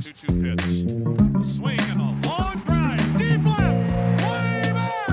2-2 pitch. A swing and a long drive. Deep left. Way back.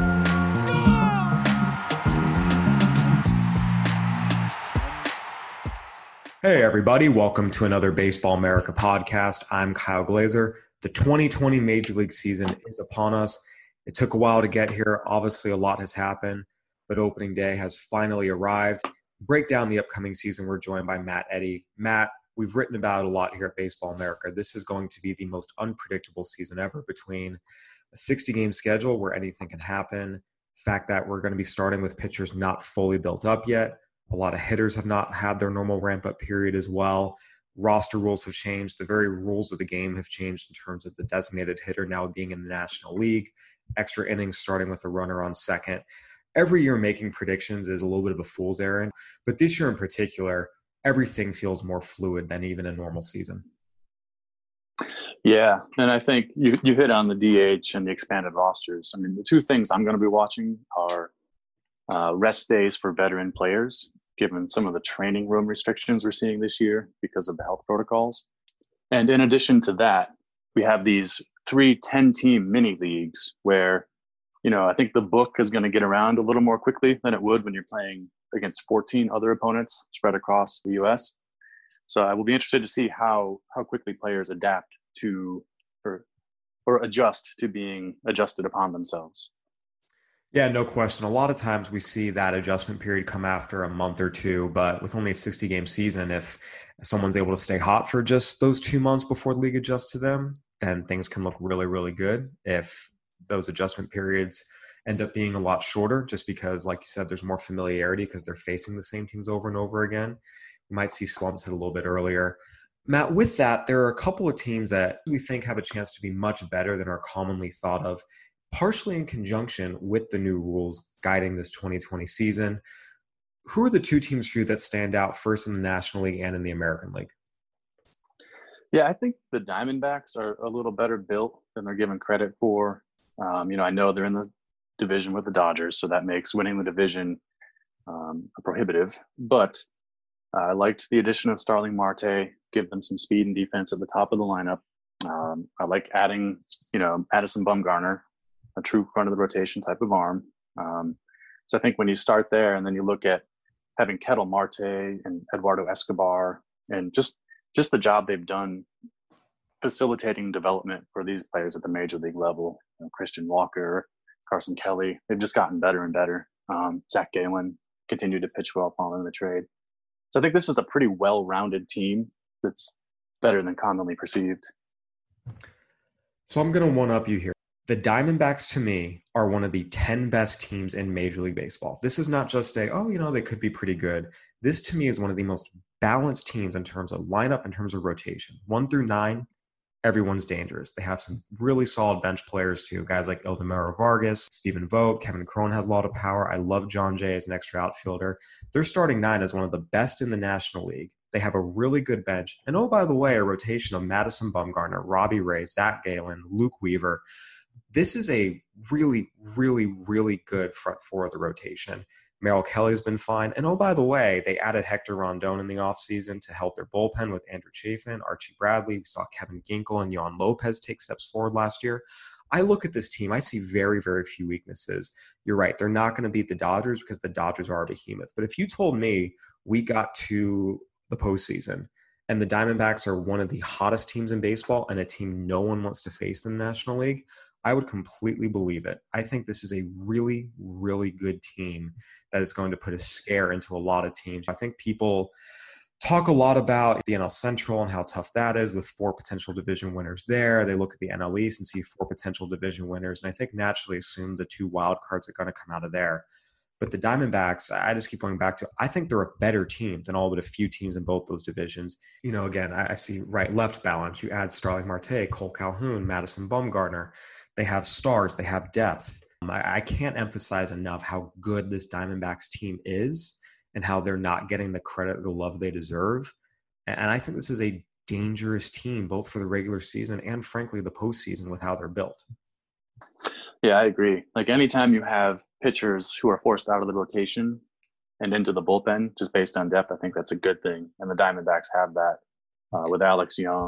Gone! Hey, everybody. Welcome to another Baseball America podcast. I'm Kyle Glazer. The 2020 Major League season is upon us. It took a while to get here. Obviously, a lot has happened, but opening day has finally arrived. To break down the upcoming season, we're joined by Matt Eddy. Matt, we've written about a lot here at Baseball America. This is going to be the most unpredictable season ever, between a 60-game schedule where anything can happen, the fact that we're going to be starting with pitchers not fully built up yet. A lot of hitters have not had their normal ramp-up period as well. Roster rules have changed. The very rules of the game have changed in terms of the designated hitter now being in the National League, extra innings starting with a runner on second. Every year making predictions is a little bit of a fool's errand, but this year in particular, everything feels more fluid than even a normal season. Yeah, and I think you hit on the DH and the expanded rosters. I mean, the two things I'm going to be watching are rest days for veteran players, given some of the training room restrictions we're seeing this year because of the health protocols. And in addition to that, we have these 3 10-team mini leagues where, I think the book is going to get around a little more quickly than it would when you're playing against 14 other opponents spread across the U.S. So I will be interested to see how quickly players adapt to or adjust to being adjusted upon themselves. Yeah, no question. A lot of times we see that adjustment period come after a month or two, but with only a 60-game season, if someone's able to stay hot for just those 2 months before the league adjusts to them, then things can look really, really good. If those adjustment periods end up being a lot shorter, just because, like you said, there's more familiarity because they're facing the same teams over and over again, we might see slumps hit a little bit earlier. Matt, with that, there are a couple of teams that we think have a chance to be much better than are commonly thought of, partially in conjunction with the new rules guiding this 2020 season. Who are the 2 teams for you that stand out, first in the National League and in the American League? Yeah, I think the Diamondbacks are a little better built than they're given credit for. I know they're in the division with the Dodgers, so that makes winning the division prohibitive. But I liked the addition of Starling Marte, give them some speed and defense at the top of the lineup. I like adding, Madison Bumgarner, a true front of the rotation type of arm. So I think when you start there and then you look at having Ketel Marte and Eduardo Escobar and just the job they've done facilitating development for these players at the major league level, Christian Walker, Carson Kelly, they've just gotten better and better. Zach Gallen continued to pitch well following the trade. So I think this is a pretty well-rounded team that's better than commonly perceived. So I'm going to one-up you here. The Diamondbacks, to me, are one of the 10 best teams in Major League Baseball. This is not just they could be pretty good. This, to me, is one of the most balanced teams in terms of lineup, in terms of rotation. 1 through 9, everyone's dangerous. They have some really solid bench players, too. Guys like Ildemaro Vargas, Stephen Vogt, Kevin Cron has a lot of power. I love John Jay as an extra outfielder. Their starting 9 is one of the best in the National League. They have a really good bench. And, oh, by the way, a rotation of Madison Bumgarner, Robbie Ray, Zach Gallen, Luke Weaver. This is a really, really, really good front four of the rotation. Merrill Kelly has been fine. And, oh, by the way, they added Hector Rondon in the offseason to help their bullpen with Andrew Chafin, Archie Bradley. We saw Kevin Ginkel and Yohan Lopez take steps forward last year. I look at this team, I see very, very few weaknesses. You're right. They're not going to beat the Dodgers because the Dodgers are a behemoth. But if you told me we got to the postseason and the Diamondbacks are one of the hottest teams in baseball and a team no one wants to face in the National League, I would completely believe it. I think this is a really, really good team that is going to put a scare into a lot of teams. I think people talk a lot about the NL Central and how tough that is with 4 potential division winners there. They look at the NL East and see 4 potential division winners, and I think naturally assume the 2 wild cards are going to come out of there. But the Diamondbacks, I just keep going back to, I think they're a better team than all but a few teams in both those divisions. Again, I see right-left balance. You add Starling Marte, Cole Calhoun, Madison Bumgarner. They have stars. They have depth. I can't emphasize enough how good this Diamondbacks team is and how they're not getting the credit, the love they deserve. And I think this is a dangerous team, both for the regular season and, frankly, the postseason with how they're built. Yeah, I agree. Like anytime you have pitchers who are forced out of the rotation and into the bullpen just based on depth, I think that's a good thing. And the Diamondbacks have that with Alex Young,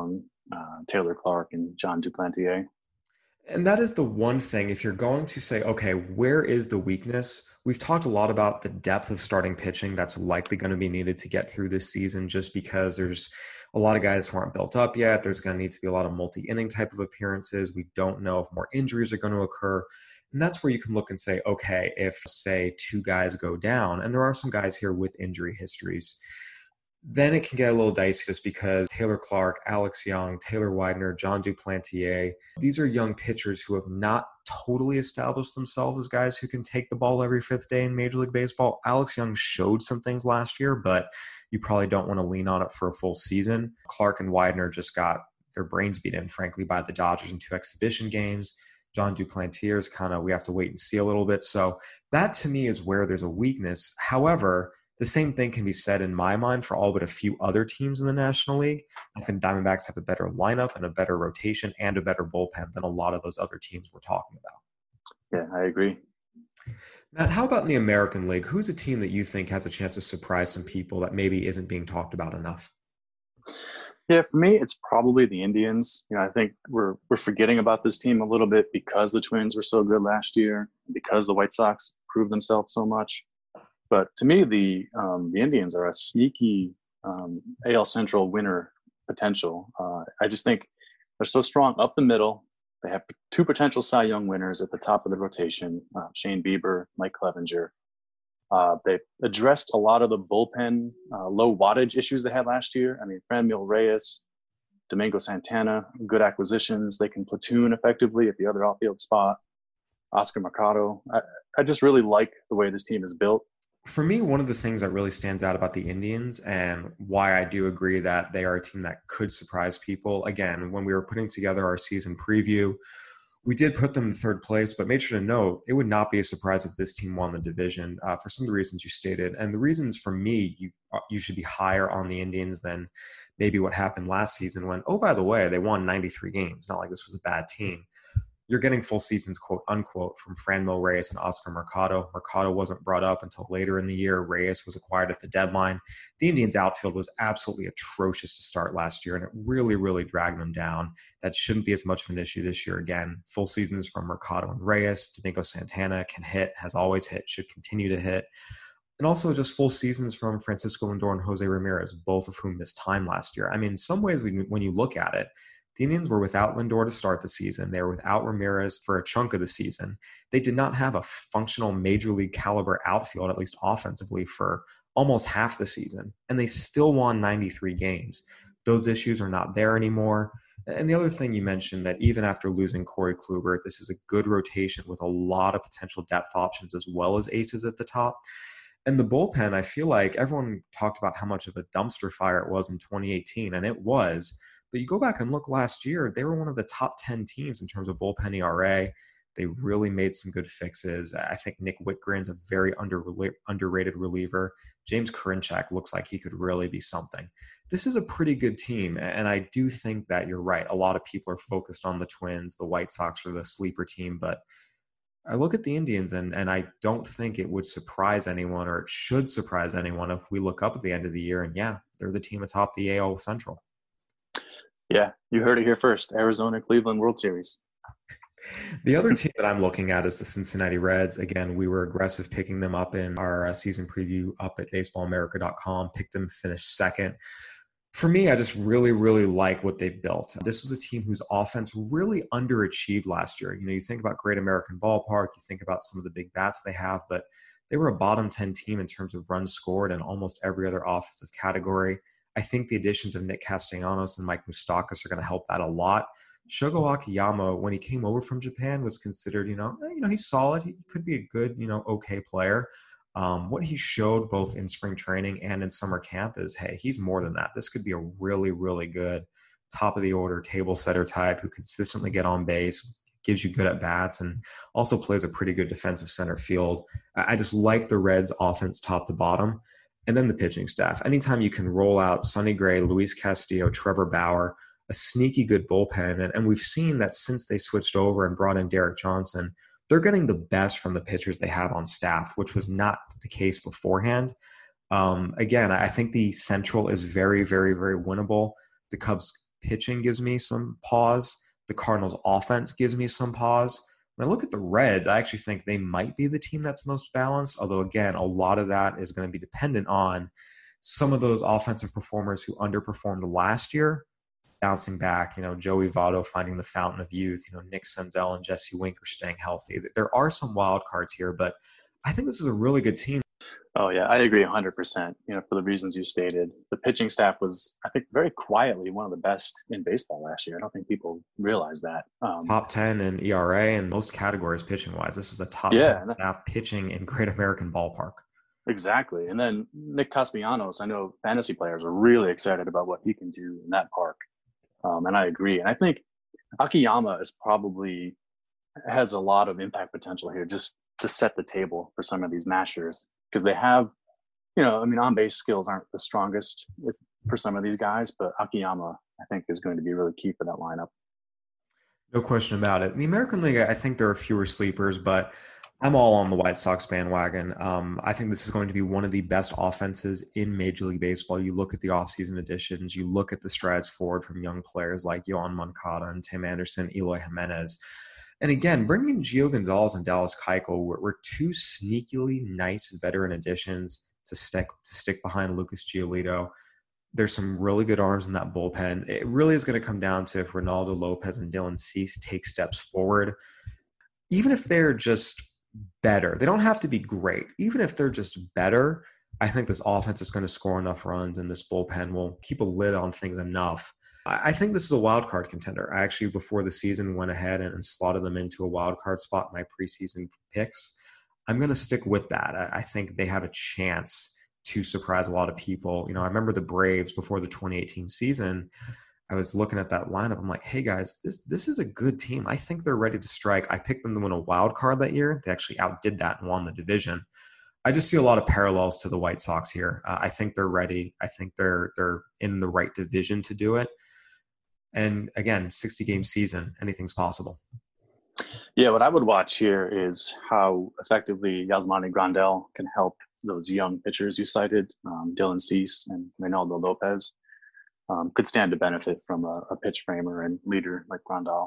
Taylor Clark and John Duplantier. And that is the one thing, if you're going to say, okay, where is the weakness? We've talked a lot about the depth of starting pitching that's likely going to be needed to get through this season, just because there's a lot of guys who aren't built up yet. There's going to need to be a lot of multi-inning type of appearances. We don't know if more injuries are going to occur. And that's where you can look and say, okay, if, say, 2 guys go down, and there are some guys here with injury histories, then it can get a little dicey just because Taylor Clark, Alex Young, Taylor Widener, John Duplantier, these are young pitchers who have not totally established themselves as guys who can take the ball every 5th day in Major League Baseball. Alex Young showed some things last year, but you probably don't want to lean on it for a full season. Clark and Widener just got their brains beat in, frankly, by the Dodgers in 2 exhibition games. John Duplantier is kind of, we have to wait and see a little bit. So that to me is where there's a weakness. However, the same thing can be said in my mind for all but a few other teams in the National League. I think Diamondbacks have a better lineup and a better rotation and a better bullpen than a lot of those other teams we're talking about. Yeah, I agree. Matt, how about in the American League? Who's a team that you think has a chance to surprise some people that maybe isn't being talked about enough? Yeah, for me, it's probably the Indians. I think we're forgetting about this team a little bit because the Twins were so good last year, because the White Sox proved themselves so much. But to me, the Indians are a sneaky AL Central winner potential. I just think they're so strong up the middle. They have 2 potential Cy Young winners at the top of the rotation, Shane Bieber, Mike Clevenger. They've addressed a lot of the bullpen low wattage issues they had last year. I mean, Franmil Reyes, Domingo Santana, good acquisitions. They can platoon effectively at the other outfield spot. Oscar Mercado. I just really like the way this team is built. For me, one of the things that really stands out about the Indians and why I do agree that they are a team that could surprise people, again, when we were putting together our season preview, we did put them in 3rd place, but made sure to note it would not be a surprise if this team won the division for some of the reasons you stated. And the reasons for me, you should be higher on the Indians than maybe what happened last season when, oh, by the way, they won 93 games. Not like this was a bad team. You're getting full seasons, quote unquote, from Franmil Reyes and Oscar Mercado. Mercado wasn't brought up until later in the year. Reyes was acquired at the deadline. The Indians' outfield was absolutely atrocious to start last year, and it really, really dragged them down. That shouldn't be as much of an issue this year. Again, full seasons from Mercado and Reyes. Domingo Santana can hit, has always hit, should continue to hit. And also just full seasons from Francisco Lindor and Jose Ramirez, both of whom missed time last year. I mean, in some ways, when you look at it, the Indians were without Lindor to start the season. They were without Ramirez for a chunk of the season. They did not have a functional major league caliber outfield, at least offensively, for almost half the season. And they still won 93 games. Those issues are not there anymore. And the other thing you mentioned, that even after losing Corey Kluber, this is a good rotation with a lot of potential depth options as well as aces at the top. And the bullpen, I feel like everyone talked about how much of a dumpster fire it was in 2018, and it was. But you go back and look last year, they were one of the top 10 teams in terms of bullpen ERA. They really made some good fixes. I think Nick Whitgren's a very underrated reliever. James Karinchak looks like he could really be something. This is a pretty good team, and I do think that you're right. A lot of people are focused on the Twins, the White Sox, or the sleeper team, but I look at the Indians, and I don't think it would surprise anyone, or it should surprise anyone if we look up at the end of the year, and yeah, they're the team atop the AL Central. Yeah, you heard it here first. Arizona-Cleveland World Series. The other team that I'm looking at is the Cincinnati Reds. Again, we were aggressive picking them up in our season preview up at baseballamerica.com, picked them, finished 2nd. For me, I just really, really like what they've built. This was a team whose offense really underachieved last year. You think about Great American Ballpark, you think about some of the big bats they have, but they were a bottom 10 team in terms of runs scored in almost every other offensive category. I think the additions of Nick Castellanos and Mike Moustakas are going to help that a lot. Shogo Akiyama, when he came over from Japan, was considered, he's solid. He could be a good, okay player. What he showed both in spring training and in summer camp is, hey, he's more than that. This could be a really, really good top of the order table setter type who consistently get on base, gives you good at bats, and also plays a pretty good defensive center field. I just like the Reds offense top to bottom. And then the pitching staff. Anytime you can roll out Sonny Gray, Luis Castillo, Trevor Bauer, a sneaky good bullpen. And we've seen that since they switched over and brought in Derek Johnson, they're getting the best from the pitchers they have on staff, which was not the case beforehand. Again, I think the Central is very, very, very winnable. The Cubs pitching gives me some pause. The Cardinals offense gives me some pause. When I look at the Reds, I actually think they might be the team that's most balanced, although again, a lot of that is going to be dependent on some of those offensive performers who underperformed last year bouncing back, Joey Votto finding the fountain of youth, Nick Senzel and Jesse Winker staying healthy. There are some wild cards here, but I think this is a really good team. Oh, yeah, I agree 100%, for the reasons you stated. The pitching staff was, I think, very quietly one of the best in baseball last year. I don't think people realize that. Top 10 in ERA and most categories pitching-wise. This was a top 10 staff pitching in Great American Ballpark. Exactly. And then Nick Castellanos, I know fantasy players are really excited about what he can do in that park. And I agree. And I think Akiyama has a lot of impact potential here just to set the table for some of these mashers, because they have, on-base skills aren't the strongest for some of these guys, but Akiyama, I think, is going to be really key for that lineup. No question about it. In the American League, I think there are fewer sleepers, but I'm all on the White Sox bandwagon. I think this is going to be one of the best offenses in Major League Baseball. You look at the offseason additions, you look at the strides forward from young players like Yohan Moncada and Tim Anderson, Eloy Jimenez. And again, bringing in Gio Gonzalez and Dallas Keuchel were two sneakily nice veteran additions to stick behind Lucas Giolito. There's some really good arms in that bullpen. It really is going to come down to if Ronaldo Lopez and Dylan Cease take steps forward. Even if they're just better, they don't have to be great. Even if they're just better, I think this offense is going to score enough runs and this bullpen will keep a lid on things enough. I think this is a wild card contender. I actually, before the season, went ahead and slotted them into a wild card spot in my preseason picks. I'm going to stick with that. I think they have a chance to surprise a lot of people. I remember the Braves before the 2018 season. I was looking at that lineup. I'm like, hey guys, this is a good team. I think they're ready to strike. I picked them to win a wild card that year. They actually outdid that and won the division. I just see a lot of parallels to the White Sox here. I think they're ready. I think they're in the right division to do it. And again, 60-game season, anything's possible. Yeah, what I would watch here is how effectively Yasmani Grandal can help those young pitchers you cited, Dylan Cease and Reynaldo Lopez. Could stand to benefit from a pitch framer and leader like Grandal.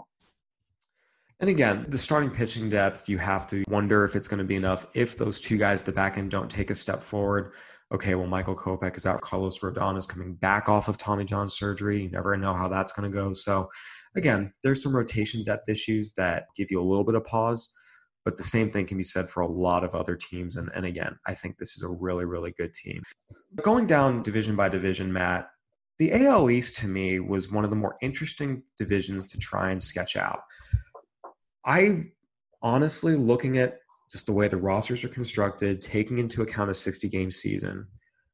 And again, the starting pitching depth, you have to wonder if it's going to be enough. If those two guys at the back end don't take a step forward, okay, well, Michael Kopech is out. Carlos Rodon is coming back off of Tommy John surgery. You never know how that's going to go. So again, there's some rotation depth issues that give you a little bit of pause, but the same thing can be said for a lot of other teams. And again, I think this is a really, really good team. Going down division by division, Matt, the AL East to me was one of the more interesting divisions to try and sketch out. I honestly, looking at just the way the rosters are constructed, taking into account a 60-game season,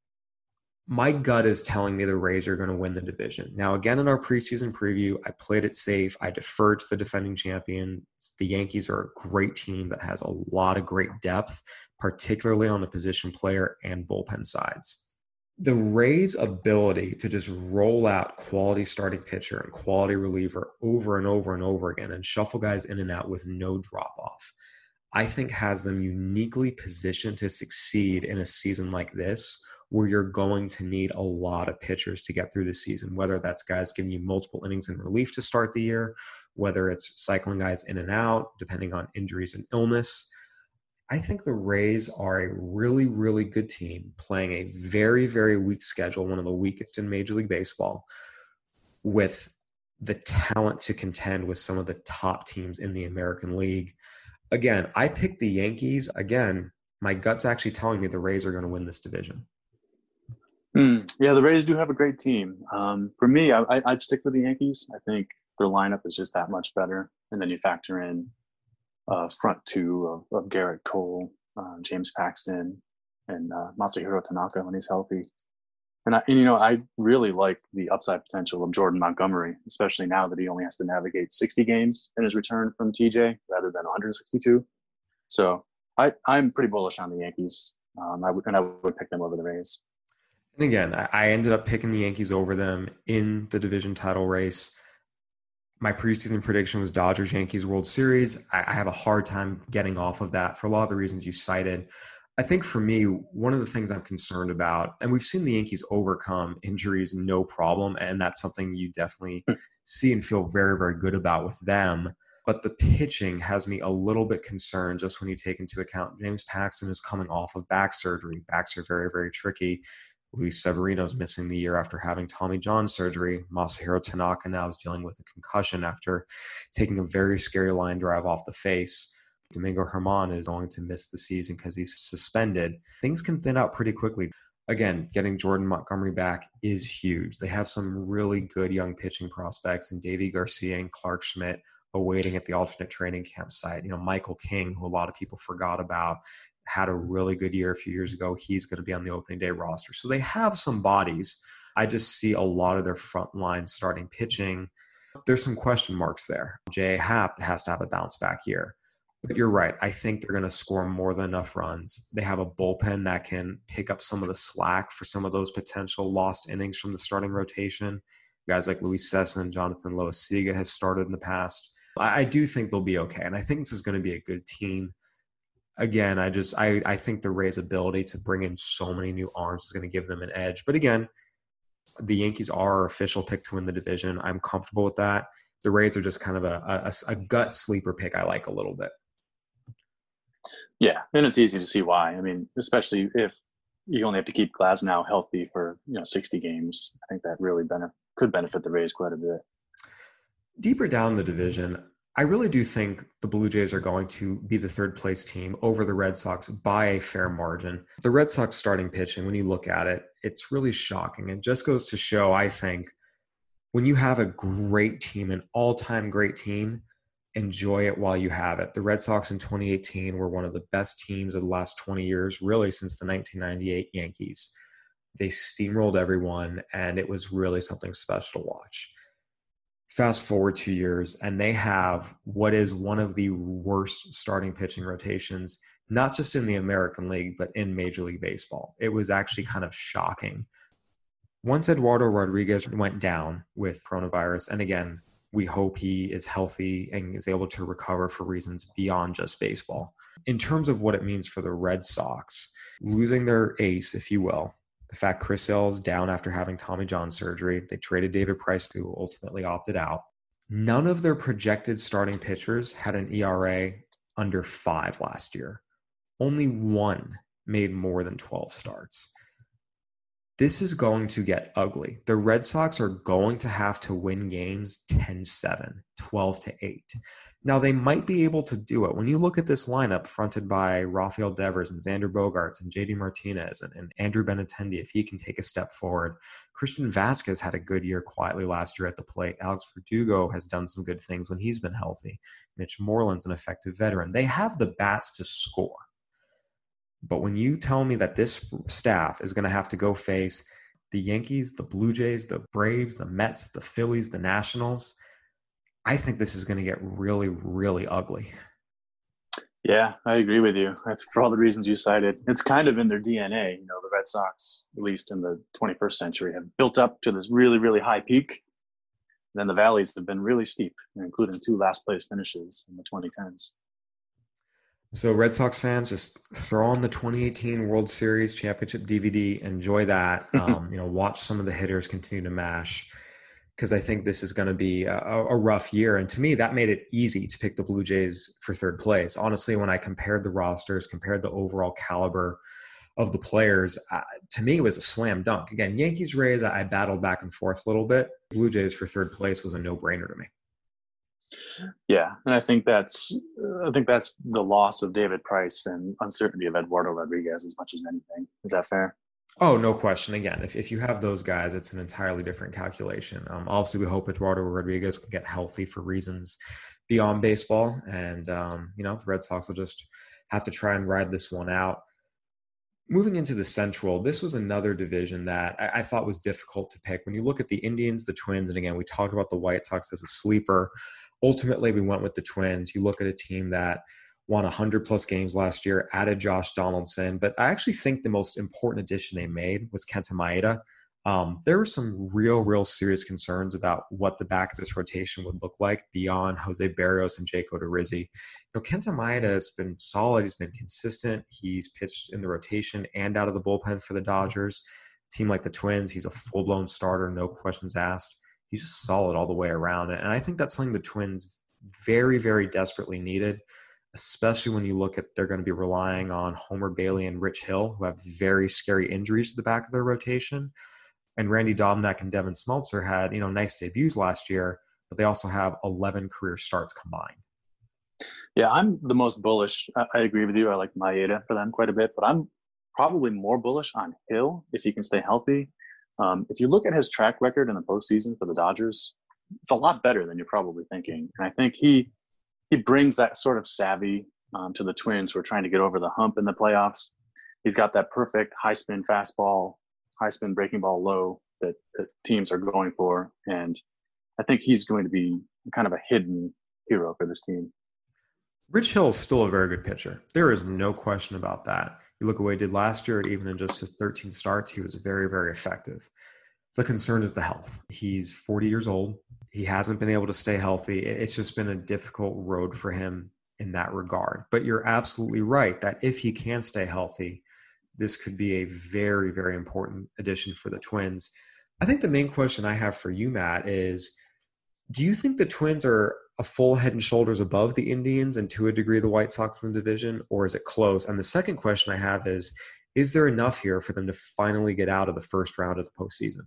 my gut is telling me the Rays are going to win the division. Now, again, in our preseason preview, I played it safe. I deferred to the defending champions. The Yankees are a great team that has a lot of great depth, particularly on the position player and bullpen sides. The Rays' ability to just roll out quality starting pitcher and quality reliever over and over and over again and shuffle guys in and out with no drop-off, I think has them uniquely positioned to succeed in a season like this, where you're going to need a lot of pitchers to get through the season, whether that's guys giving you multiple innings in relief to start the year, whether it's cycling guys in and out, depending on injuries and illness. I think the Rays are a really, really good team playing a very, very weak schedule, one of the weakest in Major League Baseball, with the talent to contend with some of the top teams in the American League. Again, I picked the Yankees. Again, my gut's actually telling me the Rays are going to win this division. Yeah, the Rays do have a great team. For me, I'd stick with the Yankees. I think their lineup is just that much better. And then you factor in front two of Garrett Cole, James Paxton, and Masahiro Tanaka when he's healthy. And I really like the upside potential of Jordan Montgomery, especially now that he only has to navigate 60 games in his return from TJ rather than 162. So I'm pretty bullish on the Yankees. I would pick them over the Rays. And again, I ended up picking the Yankees over them in the division title race. My preseason prediction was Dodgers-Yankees World Series. I have a hard time getting off of that for a lot of the reasons you cited. I think for me, one of the things I'm concerned about, and we've seen the Yankees overcome injuries no problem, and that's something you definitely see and feel very, very good about with them. But the pitching has me a little bit concerned just when you take into account James Paxton is coming off of back surgery. Backs are very, very tricky. Luis Severino's missing the year after having Tommy John surgery. Masahiro Tanaka now is dealing with a concussion after taking a very scary line drive off the face. Domingo Germán is going to miss the season because he's suspended. Things can thin out pretty quickly. Again, getting Jordan Montgomery back is huge. They have some really good young pitching prospects in Davy Garcia and Clark Schmidt awaiting at the alternate training camp site. Michael King, who a lot of people forgot about, had a really good year a few years ago. He's going to be on the opening day roster. So they have some bodies. I just see a lot of their front line starting pitching. There's some question marks there. J.A. Happ has to have a bounce back year. But you're right. I think they're going to score more than enough runs. They have a bullpen that can pick up some of the slack for some of those potential lost innings from the starting rotation. Guys like Luis Cessa and Jonathan Loaiziga have started in the past. I do think they'll be okay. And I think this is going to be a good team. Again, I think the Rays' ability to bring in so many new arms is going to give them an edge. But again, the Yankees are our official pick to win the division. I'm comfortable with that. The Rays are just kind of a gut sleeper pick I like a little bit. Yeah, and it's easy to see why. I mean, especially if you only have to keep Glasnow healthy for 60 games. I think that really could benefit the Rays quite a bit. Deeper down the division, I really do think the Blue Jays are going to be the third place team over the Red Sox by a fair margin. The Red Sox starting pitching, when you look at it, it's really shocking. It just goes to show, I think, when you have a great team, an all-time great team, enjoy it while you have it. The Red Sox in 2018 were one of the best teams of the last 20 years, really since the 1998 Yankees. They steamrolled everyone, and it was really something special to watch. Fast forward 2 years, and they have what is one of the worst starting pitching rotations, not just in the American League, but in Major League Baseball. It was actually kind of shocking. Once Eduardo Rodriguez went down with coronavirus, and again, we hope he is healthy and is able to recover for reasons beyond just baseball. In terms of what it means for the Red Sox, losing their ace, if you will, the fact Chris Sale is down after having Tommy John surgery, they traded David Price, who ultimately opted out. None of their projected starting pitchers had an ERA under 5 last year. Only one made more than 12 starts. This is going to get ugly. The Red Sox are going to have to win games 10-7, 12-8. Now, they might be able to do it. When you look at this lineup fronted by Rafael Devers and Xander Bogaerts and JD Martinez and Andrew Benintendi, if he can take a step forward. Christian Vasquez had a good year quietly last year at the plate. Alex Verdugo has done some good things when he's been healthy. Mitch Moreland's an effective veteran. They have the bats to score. But when you tell me that this staff is going to have to go face the Yankees, the Blue Jays, the Braves, the Mets, the Phillies, the Nationals, I think this is going to get really, really ugly. Yeah, I agree with you. That's for all the reasons you cited. It's kind of in their DNA. The Red Sox, at least in the 21st century, have built up to this really, really high peak. Then the valleys have been really steep, including 2 last-place finishes in the 2010s. So Red Sox fans, just throw on the 2018 World Series Championship DVD, enjoy that. Watch some of the hitters continue to mash, because I think this is going to be a rough year. And to me, that made it easy to pick the Blue Jays for third place. Honestly, when I compared the rosters, compared the overall caliber of the players, to me, it was a slam dunk. Again, Yankees, Rays, I battled back and forth a little bit. Blue Jays for third place was a no-brainer to me. Yeah, and I think that's the loss of David Price and uncertainty of Eduardo Rodriguez as much as anything. Is that fair? Oh, no question. Again, if you have those guys, it's an entirely different calculation. Obviously, we hope Eduardo Rodriguez can get healthy for reasons beyond baseball. And, the Red Sox will just have to try and ride this one out. Moving into the Central, this was another division that I thought was difficult to pick. When you look at the Indians, the Twins, and again, we talked about the White Sox as a sleeper. Ultimately, we went with the Twins. You look at a team that won 100-plus games last year, added Josh Donaldson. But I actually think the most important addition they made was Kenta Maeda. There were some real serious concerns about what the back of this rotation would look like beyond Jose Barrios and Jake Odorizzi. Kenta Maeda has been solid. He's been consistent. He's pitched in the rotation and out of the bullpen for the Dodgers. A team like the Twins, he's a full-blown starter, no questions asked. He's just solid all the way around. And I think that's something the Twins very desperately needed, especially when you look at they're going to be relying on Homer Bailey and Rich Hill, who have very scary injuries to the back of their rotation. And Randy Dobnak and Devin Smeltzer had, nice debuts last year, but they also have 11 career starts combined. Yeah, I'm the most bullish. I agree with you. I like Maeda for them quite a bit, but I'm probably more bullish on Hill if he can stay healthy. If you look at his track record in the postseason for the Dodgers, it's a lot better than you're probably thinking. And I think he brings that sort of savvy to the Twins who are trying to get over the hump in the playoffs. He's got that perfect high spin fastball, high spin breaking ball low that teams are going for. And I think he's going to be kind of a hidden hero for this team. Rich Hill is still a very good pitcher. There is no question about that. You look at what he did last year, even in just his 13 starts, he was very effective. The concern is the health. He's 40 years old. He hasn't been able to stay healthy. It's just been a difficult road for him in that regard. But you're absolutely right that if he can stay healthy, this could be a very important addition for the Twins. I think the main question I have for you, Matt, is do you think the Twins are a full head and shoulders above the Indians and to a degree the White Sox in the division, or is it close? And the second question I have is there enough here for them to finally get out of the first round of the postseason?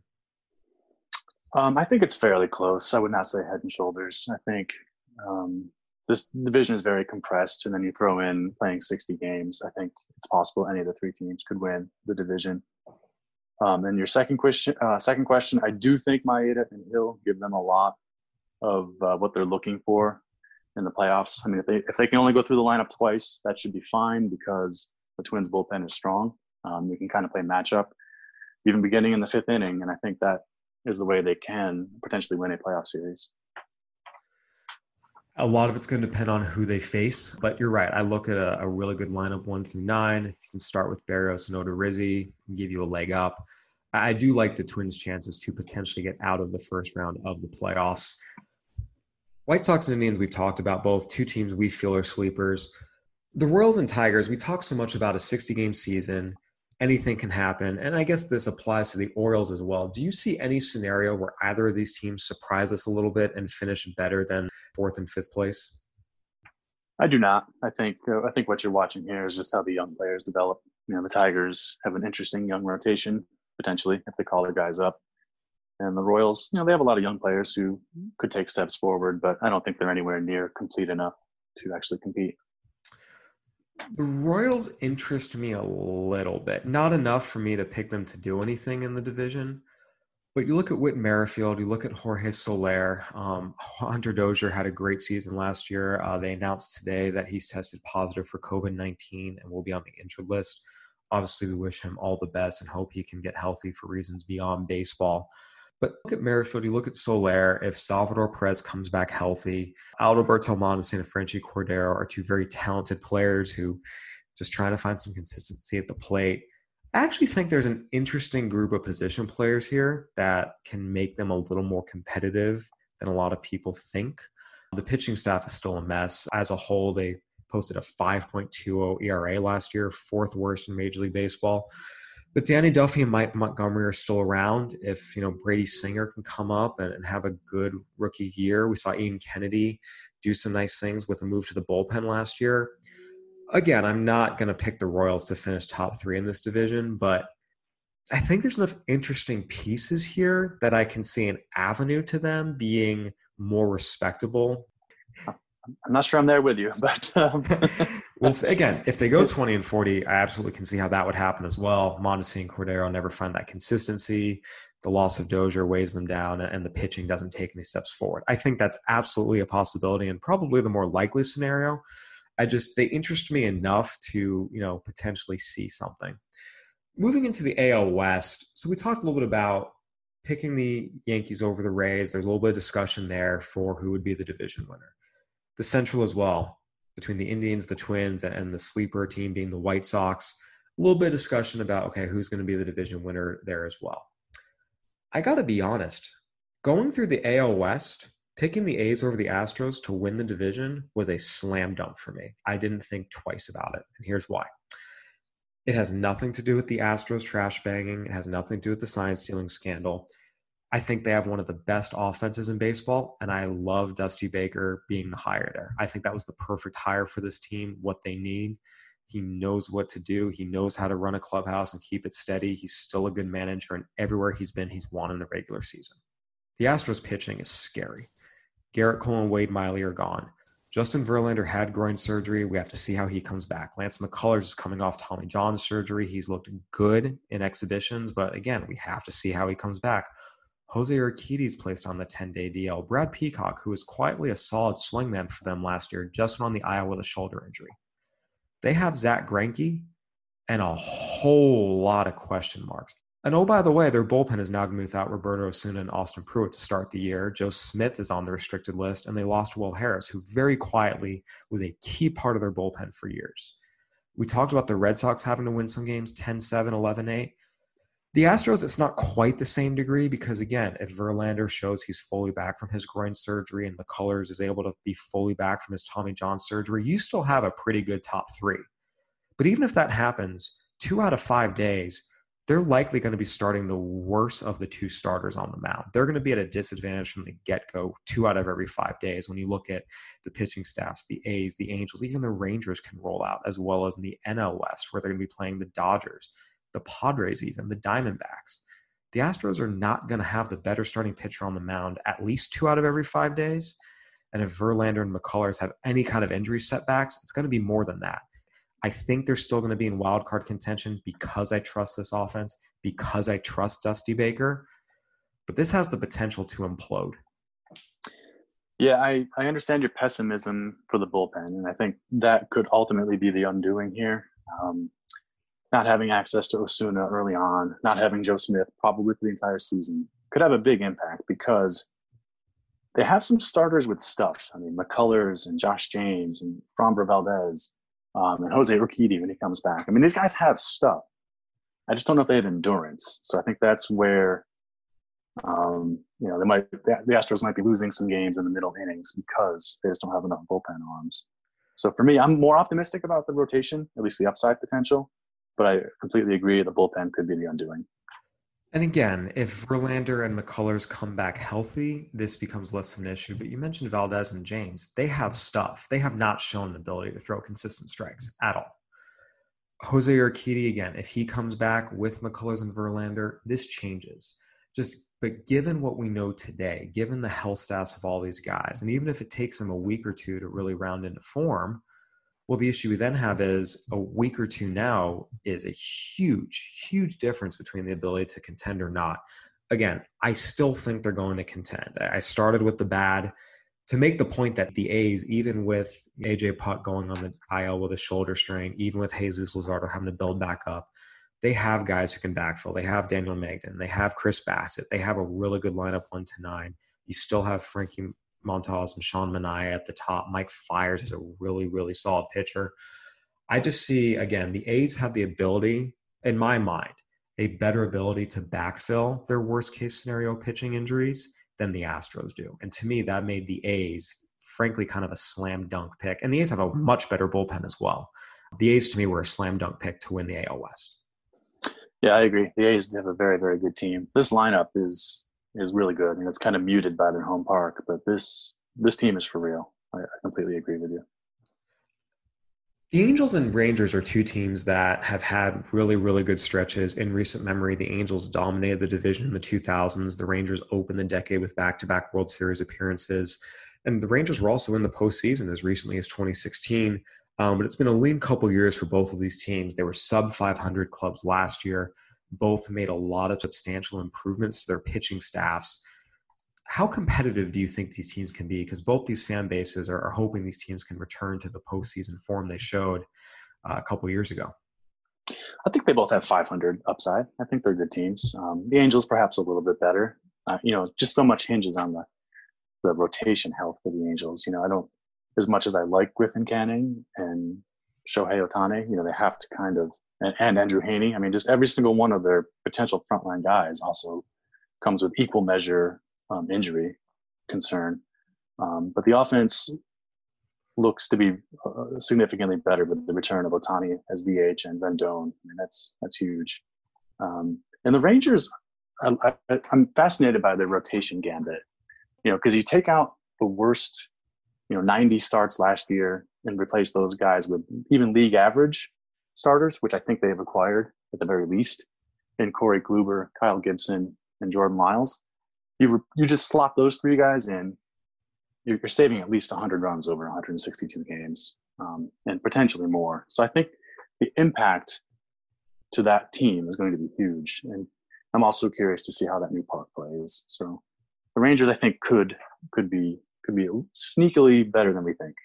I think it's fairly close. I would not say head and shoulders. I think this division is very compressed, and then you throw in playing 60 games. I think it's possible any of the three teams could win the division. And your second question, I do think Maeda and Hill give them a lot of what they're looking for in the playoffs. I mean, if they can only go through the lineup twice, that should be fine because the Twins bullpen is strong. You can kind of play matchup, even beginning in the fifth inning, and I think that is the way they can potentially win a playoff series. A lot of it's going to depend on who they face, but you're right. I look at a really good lineup 1 through 9. If you can start with Barrios and Odorizzi, give you a leg up. I do like the Twins' chances to potentially get out of the first round of the playoffs. White Sox and Indians, we've talked about both, two teams we feel are sleepers. The Royals and Tigers, we talk so much about a 60-game season. Anything can happen. And I guess this applies to the Orioles as well. Do you see any scenario where either of these teams surprise us a little bit and finish better than 4th and 5th place? I do not. I think what you're watching here is just how the young players develop. The Tigers have an interesting young rotation, potentially, if they call their guys up. And the Royals, they have a lot of young players who could take steps forward, but I don't think they're anywhere near complete enough to actually compete. The Royals interest me a little bit. Not enough for me to pick them to do anything in the division. But you look at Whit Merrifield, you look at Jorge Soler. Hunter Dozier had a great season last year. They announced today that he's tested positive for COVID-19 and will be on the injured list. Obviously, we wish him all the best and hope he can get healthy for reasons beyond baseball. But look at Merrifield, you look at Soler, if Salvador Perez comes back healthy, Alberto Mondesi and Franchi Cordero are two very talented players who just trying to find some consistency at the plate. I actually think there's an interesting group of position players here that can make them a little more competitive than a lot of people think. The pitching staff is still a mess. As a whole, they posted a 5.20 ERA last year, 4th worst in Major League Baseball. But Danny Duffy and Mike Montgomery are still around. If Brady Singer can come up and have a good rookie year, we saw Ian Kennedy do some nice things with a move to the bullpen last year. Again, I'm not going to pick the Royals to finish top 3 in this division, but I think there's enough interesting pieces here that I can see an avenue to them being more respectable. I'm not sure I'm there with you, but well, again, if they go 20-40, I absolutely can see how that would happen as well. Mondesi and Cordero never find that consistency. The loss of Dozier weighs them down, and the pitching doesn't take any steps forward. I think that's absolutely a possibility and probably the more likely scenario. They interest me enough to, potentially see something. Moving into the AL West, so we talked a little bit about picking the Yankees over the Rays. There's a little bit of discussion there for who would be the division winner. The Central as well, between the Indians, the Twins, and the sleeper team being the White Sox. A little bit of discussion about, okay, who's going to be the division winner there as well. I got to be honest. Going through the AL West, picking the A's over the Astros to win the division was a slam dunk for me. I didn't think twice about it. And here's why. It has nothing to do with the Astros trash banging. It has nothing to do with the sign stealing scandal. I think they have one of the best offenses in baseball, and I love Dusty Baker being the hire there. I think that was the perfect hire for this team, what they need. He knows what to do. He knows how to run a clubhouse and keep it steady. He's still a good manager, and everywhere he's been, he's won in the regular season. The Astros pitching is scary. Garrett Cole and Wade Miley are gone. Justin Verlander had groin surgery. We have to see how he comes back. Lance McCullers is coming off Tommy John surgery. He's looked good in exhibitions, but again, we have to see how he comes back. Jose Urquidy's placed on the 10-day DL. Brad Peacock, who was quietly a solid swingman for them last year, just went on the IL with a shoulder injury. They have Zach Greinke and a whole lot of question marks. And oh, by the way, their bullpen is now going to be without Roberto Osuna and Austin Pruitt to start the year. Joe Smith is on the restricted list, and they lost Will Harris, who very quietly was a key part of their bullpen for years. We talked about the Red Sox having to win some games, 10-7, 11-8. The Astros, it's not quite the same degree because, again, if Verlander shows he's fully back from his groin surgery and McCullers is able to be fully back from his Tommy John surgery, you still have a pretty good top three. But even if that happens, 2 out of 5 days, they're likely going to be starting the worst of the two starters on the mound. They're going to be at a disadvantage from the get-go 2 out of every 5 days. When you look at the pitching staffs, the A's, the Angels, even the Rangers can roll out, as well as in the NL West, where they're going to be playing the Dodgers, the Padres even, the Diamondbacks. The Astros are not going to have the better starting pitcher on the mound at least 2 out of every 5 days. And if Verlander and McCullers have any kind of injury setbacks, it's going to be more than that. I think they're still going to be in wild card contention because I trust this offense, because I trust Dusty Baker. But this has the potential to implode. Yeah, I understand your pessimism for the bullpen, and I think that could ultimately be the undoing here. Not having access to Osuna early on, not having Joe Smith probably for the entire season could have a big impact because they have some starters with stuff. I mean, McCullers and Josh James and Framber Valdez and Jose Urquidy when he comes back. I mean, these guys have stuff. I just don't know if they have endurance. So I think that's where, the Astros might be losing some games in the middle innings because they just don't have enough bullpen arms. So for me, I'm more optimistic about the rotation, at least the upside potential. But I completely agree the bullpen could be the undoing. And again, if Verlander and McCullers come back healthy, this becomes less of an issue. But you mentioned Valdez and James. They have stuff. They have not shown an ability to throw consistent strikes at all. Jose Urquidy, again, if he comes back with McCullers and Verlander, this changes. But given what we know today, given the health status of all these guys, and even if it takes them a week or two to really round into form, well, the issue we then have is a week or two now is a huge, huge difference between the ability to contend or not. Again, I still think they're going to contend. I started with the bad to make the point that the A's, even with AJ Puck going on the IL with a shoulder strain, even with Jesus Luzardo having to build back up, they have guys who can backfill. They have Daniel Magden. They have Chris Bassett. They have a really good lineup 1-9. You still have Frankie Montas and Sean Manaea at the top. Mike Fiers is a really, really solid pitcher. I just see, again, the A's have the ability, in my mind, a better ability to backfill their worst case scenario pitching injuries than the Astros do. And to me, that made the A's, frankly, kind of a slam dunk pick. And the A's have a much better bullpen as well. The A's, to me, were a slam dunk pick to win the AL West. Yeah, I agree. The A's have a very, very good team. This lineup is really good. I mean, it's kind of muted by their home park, but this team is for real. I completely agree with you. The Angels and Rangers are two teams that have had really, really good stretches in recent memory. The Angels dominated the division in the 2000s. The Rangers opened the decade with back-to-back World Series appearances. And the Rangers were also in the postseason as recently as 2016. But it's been a lean couple years for both of these teams. They were sub-500 clubs last year. Both made a lot of substantial improvements to their pitching staffs. How competitive do you think these teams can be? Because both these fan bases are hoping these teams can return to the postseason form they showed a couple years ago. I think they both have 500 upside. I think they're good teams. The Angels perhaps a little bit better. Just so much hinges on the rotation health for the Angels. I don't, as much as I like Griffin Canning and Shohei Ohtani, they have to kind of, and Andrew Heaney. I mean, just every single one of their potential frontline guys also comes with equal measure injury concern. But the offense looks to be significantly better with the return of Ohtani as DH and Rendon. I mean, that's huge. And the Rangers, I'm fascinated by their rotation gambit, because you take out the worst, 90 starts last year and replace those guys with even league average starters, which I think they've acquired at the very least, in Corey Kluber, Kyle Gibson, and Jordan Lyles. You just slot those three guys in, you're saving at least 100 runs over 162 games, and potentially more. So I think the impact to that team is going to be huge. And I'm also curious to see how that new park plays. So the Rangers, I think, could be sneakily better than we think.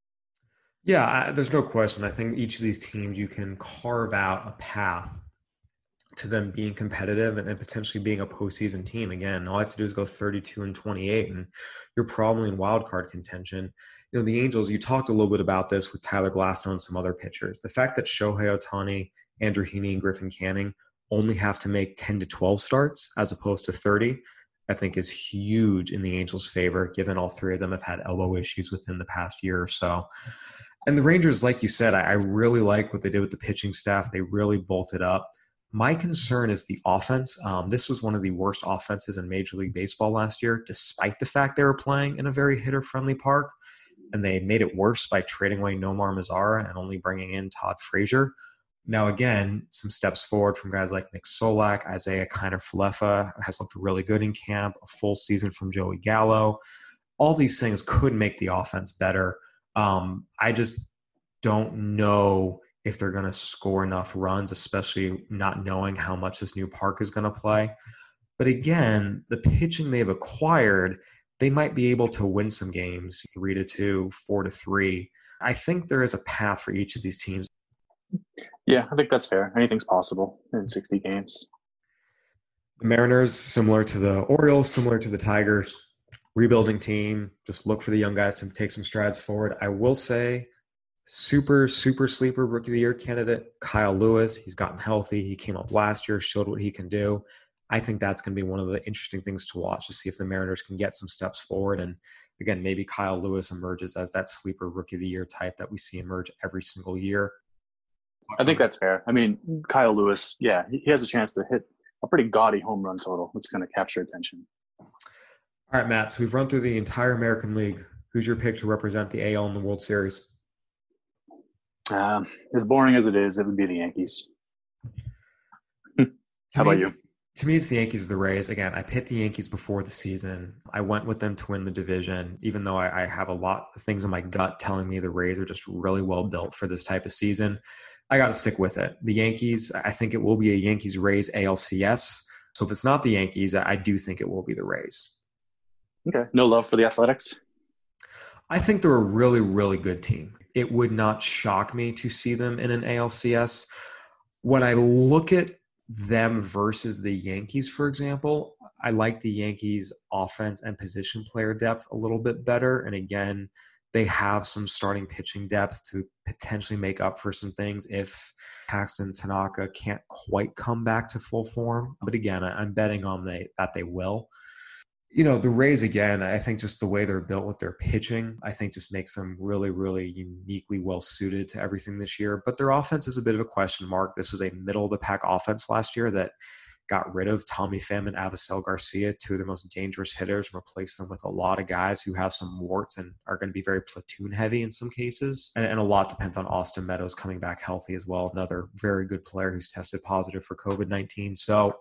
Yeah, there's no question. I think each of these teams, you can carve out a path to them being competitive and potentially being a postseason team. Again, all I have to do is go 32-28, and you're probably in wild card contention. The Angels, you talked a little bit about this with Tyler Glasnow and some other pitchers. The fact that Shohei Ohtani, Andrew Heaney, and Griffin Canning only have to make 10 to 12 starts as opposed to 30, I think is huge in the Angels' favor, given all three of them have had elbow issues within the past year or so. And the Rangers, like you said, I really like what they did with the pitching staff. They really bolted up. My concern is the offense. This was one of the worst offenses in Major League Baseball last year, despite the fact they were playing in a very hitter-friendly park. And they made it worse by trading away Nomar Mazara and only bringing in Todd Frazier. Now, again, some steps forward from guys like Nick Solak, Isaiah Kiner-Falefa has looked really good in camp, a full season from Joey Gallo. All these things could make the offense better. I just don't know if they're going to score enough runs, especially not knowing how much this new park is going to play. But again, the pitching they've acquired, they might be able to win some games 3-2, 4-3. I think there is a path for each of these teams. Yeah, I think that's fair. Anything's possible in 60 games. The Mariners, similar to the Orioles, similar to the Tigers, rebuilding team. Just look for the young guys to take some strides forward. I will say, super sleeper rookie of the year candidate, Kyle Lewis. He's gotten healthy. He came up last year, showed what he can do. I think that's going to be one of the interesting things to watch, to see if the Mariners can get some steps forward. And again, maybe Kyle Lewis emerges as that sleeper rookie of the year type that we see emerge every single year. I think that's fair. I mean, Kyle Lewis, yeah, he has a chance to hit a pretty gaudy home run total that's going to capture attention. All right, Matt, so we've run through the entire American League. Who's your pick to represent the AL in the World Series? As boring as it is, it would be the Yankees. How about you? To me, it's the Yankees or the Rays. Again, I picked the Yankees before the season. I went with them to win the division, even though I have a lot of things in my gut telling me the Rays are just really well built for this type of season. I got to stick with it. The Yankees, I think it will be a Yankees-Rays ALCS. So if it's not the Yankees, I do think it will be the Rays. Okay. No love for the Athletics? I think they're a really, really good team. It would not shock me to see them in an ALCS. When I look at them versus the Yankees, for example, I like the Yankees' offense and position player depth a little bit better. And again, they have some starting pitching depth to potentially make up for some things if Paxton Tanaka can't quite come back to full form. But again, I'm betting on that they will. The Rays, again, I think just the way they're built with their pitching, I think just makes them really, really uniquely well-suited to everything this year. But their offense is a bit of a question mark. This was a middle-of-the-pack offense last year that got rid of Tommy Pham and Avisail Garcia, two of the most dangerous hitters, and replaced them with a lot of guys who have some warts and are going to be very platoon-heavy in some cases. And a lot depends on Austin Meadows coming back healthy as well, another very good player who's tested positive for COVID-19. So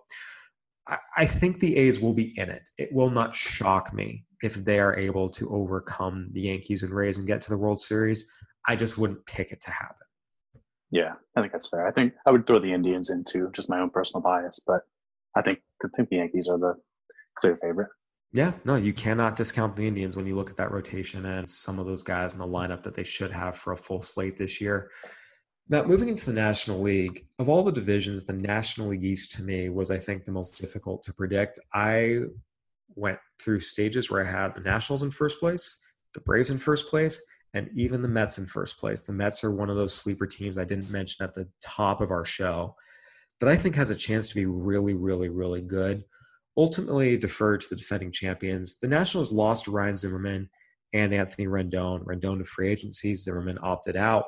I think the A's will be in it. It will not shock me if they are able to overcome the Yankees and Rays and get to the World Series. I just wouldn't pick it to happen. Yeah, I think that's fair. I think I would throw the Indians in too, just my own personal bias, but I think the Yankees are the clear favorite. Yeah, no, you cannot discount the Indians when you look at that rotation and some of those guys in the lineup that they should have for a full slate this year. Now, moving into the National League, of all the divisions, the National League East to me was, I think, the most difficult to predict. I went through stages where I had the Nationals in first place, the Braves in first place, and even the Mets in first place. The Mets are one of those sleeper teams I didn't mention at the top of our show that I think has a chance to be really, really, really good. ultimately deferred to the defending champions. The Nationals lost Ryan Zimmerman and Anthony Rendon. Rendon to free agency, Zimmerman opted out.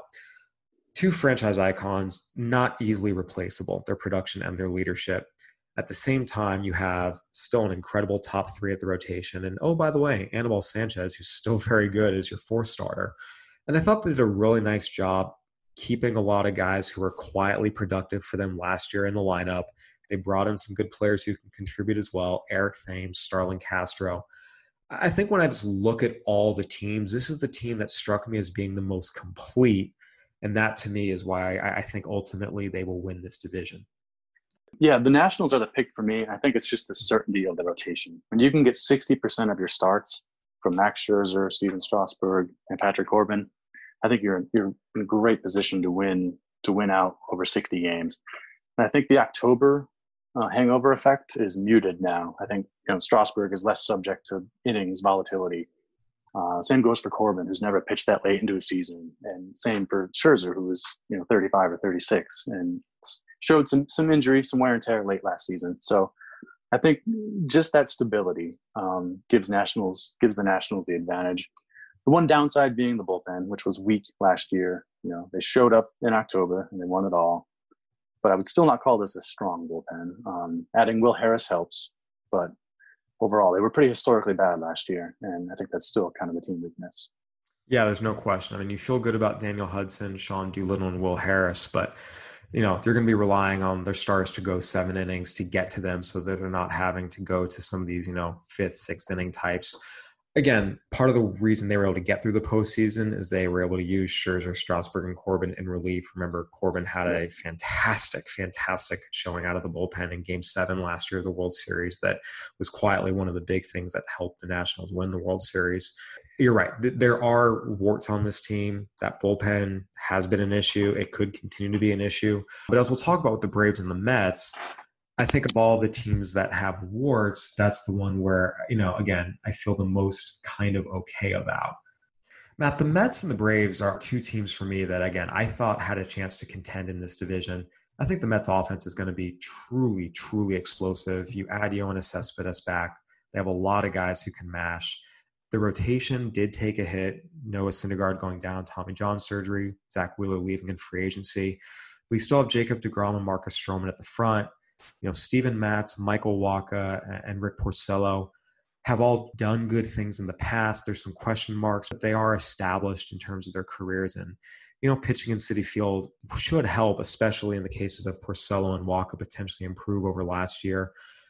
Two franchise icons, not easily replaceable, their production and their leadership. At the same time, you have still an incredible top three at the rotation. And oh, by the way, Anibal Sanchez, who's still very good, is your fourth starter. And I thought they did a really nice job keeping a lot of guys who were quietly productive for them last year in the lineup. They brought in some good players who can contribute as well. Eric Thames, Starlin Castro. I think when I just look at all the teams, this is the team that struck me as being the most complete. And that to me is why I think ultimately they will win this division. Yeah, the Nationals are the pick for me. I think it's just the certainty of the rotation. When you can get 60% of your starts from Max Scherzer, Steven Strasburg, and Patrick Corbin, I think you're in a great position to win out over 60 games. And I think the October hangover effect is muted now. I think Strasburg is less subject to innings volatility. Same goes for Corbin, who's never pitched that late into a season, and same for Scherzer, who was 35 or 36 and showed some injury, some wear and tear late last season. So I think just that stability gives the Nationals the advantage. The one downside being the bullpen, which was weak last year. They showed up in October and they won it all, but I would still not call this a strong bullpen. Adding Will Harris helps, but overall, they were pretty historically bad last year, and I think that's still kind of a team weakness. Yeah, there's no question. I mean, you feel good about Daniel Hudson, Sean Doolittle, and Will Harris, but they're going to be relying on their stars to go 7 innings to get to them so that they're not having to go to some of these, 5th, 6th inning types. Again, part of the reason they were able to get through the postseason is they were able to use Scherzer, Strasburg, and Corbin in relief. Remember, Corbin had a fantastic showing out of the bullpen in Game 7 last year of the World Series. That was quietly one of the big things that helped the Nationals win the World Series. You're right. There are warts on this team. That bullpen has been an issue. It could continue to be an issue. But as we'll talk about with the Braves and the Mets, I think of all the teams that have warts, that's the one where, again, I feel the most kind of okay about. Matt, the Mets and the Braves are two teams for me that, again, I thought had a chance to contend in this division. I think the Mets offense is going to be truly, truly explosive. You add Yoenis Cespedes back. They have a lot of guys who can mash. The rotation did take a hit. Noah Syndergaard going down, Tommy John surgery, Zach Wheeler leaving in free agency. We still have Jacob deGrom and Marcus Stroman at the front. Steven Matz, Michael Wacha, and Rick Porcello have all done good things in the past. There's some question marks, but they are established in terms of their careers. And, pitching in Citi Field should help, especially in the cases of Porcello and Wacha potentially improve over last year.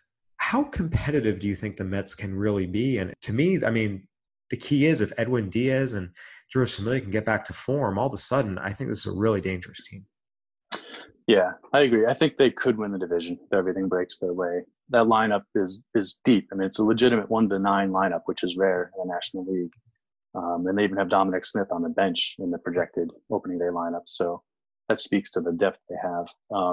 How competitive do you think the Mets can really be? And to me, I mean, the key is if Edwin Diaz and Drew Familia can get back to form, all of a sudden, I think this is a really dangerous team. Yeah, I agree. I think they could win the division if everything breaks their way. That lineup is deep. I mean, it's a legitimate 1-9 lineup, which is rare in the National League. And they even have Dominic Smith on the bench in the projected opening day lineup. So that speaks to the depth they have.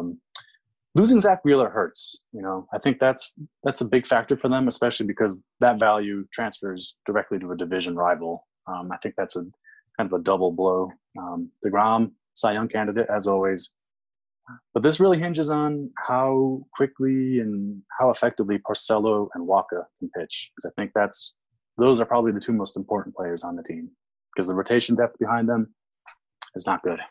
Losing Zach Wheeler hurts. I think that's a big factor for them, especially because that value transfers directly to a division rival. I think that's a kind of a double blow. DeGrom, Cy Young candidate, as always. But this really hinges on how quickly and how effectively Porcello and Wacha can pitch. Because I think those are probably the two most important players on the team. Because the rotation depth behind them is not good.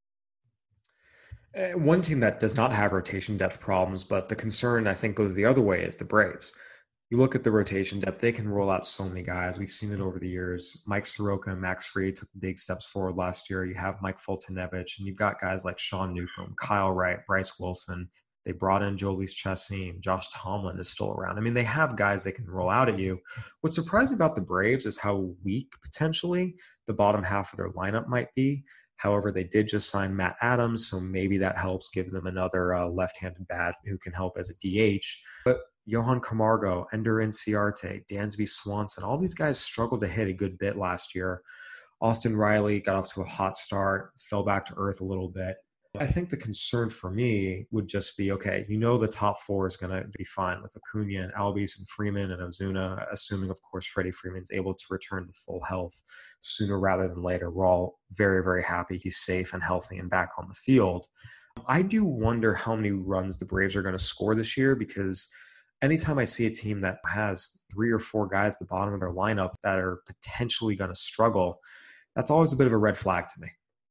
One team that does not have rotation depth problems, but the concern I think goes the other way, is the Braves. You look at the rotation depth, they can roll out so many guys. We've seen it over the years. Mike Soroka and Max Fried took big steps forward last year. You have Mike Fultonevich, and you've got guys like Sean Newcomb, Kyle Wright, Bryce Wilson. They brought in Jhoulys Chacin. Josh Tomlin is still around. I mean, they have guys they can roll out at you. What surprised me about the Braves is how weak, potentially, the bottom half of their lineup might be. However, they did just sign Matt Adams, so maybe that helps give them another left-handed bat who can help as a DH. But Johan Camargo, Ender Inciarte, Dansby Swanson, all these guys struggled to hit a good bit last year. Austin Riley got off to a hot start, fell back to earth a little bit. I think the concern for me would just be, okay, the top four is going to be fine with Acuna and Albies and Freeman and Ozuna, assuming, of course, Freddie Freeman's able to return to full health sooner rather than later. We're all very, very happy he's safe and healthy and back on the field. I do wonder how many runs the Braves are going to score this year, because anytime I see a team that has 3 or 4 guys at the bottom of their lineup that are potentially going to struggle, that's always a bit of a red flag to me.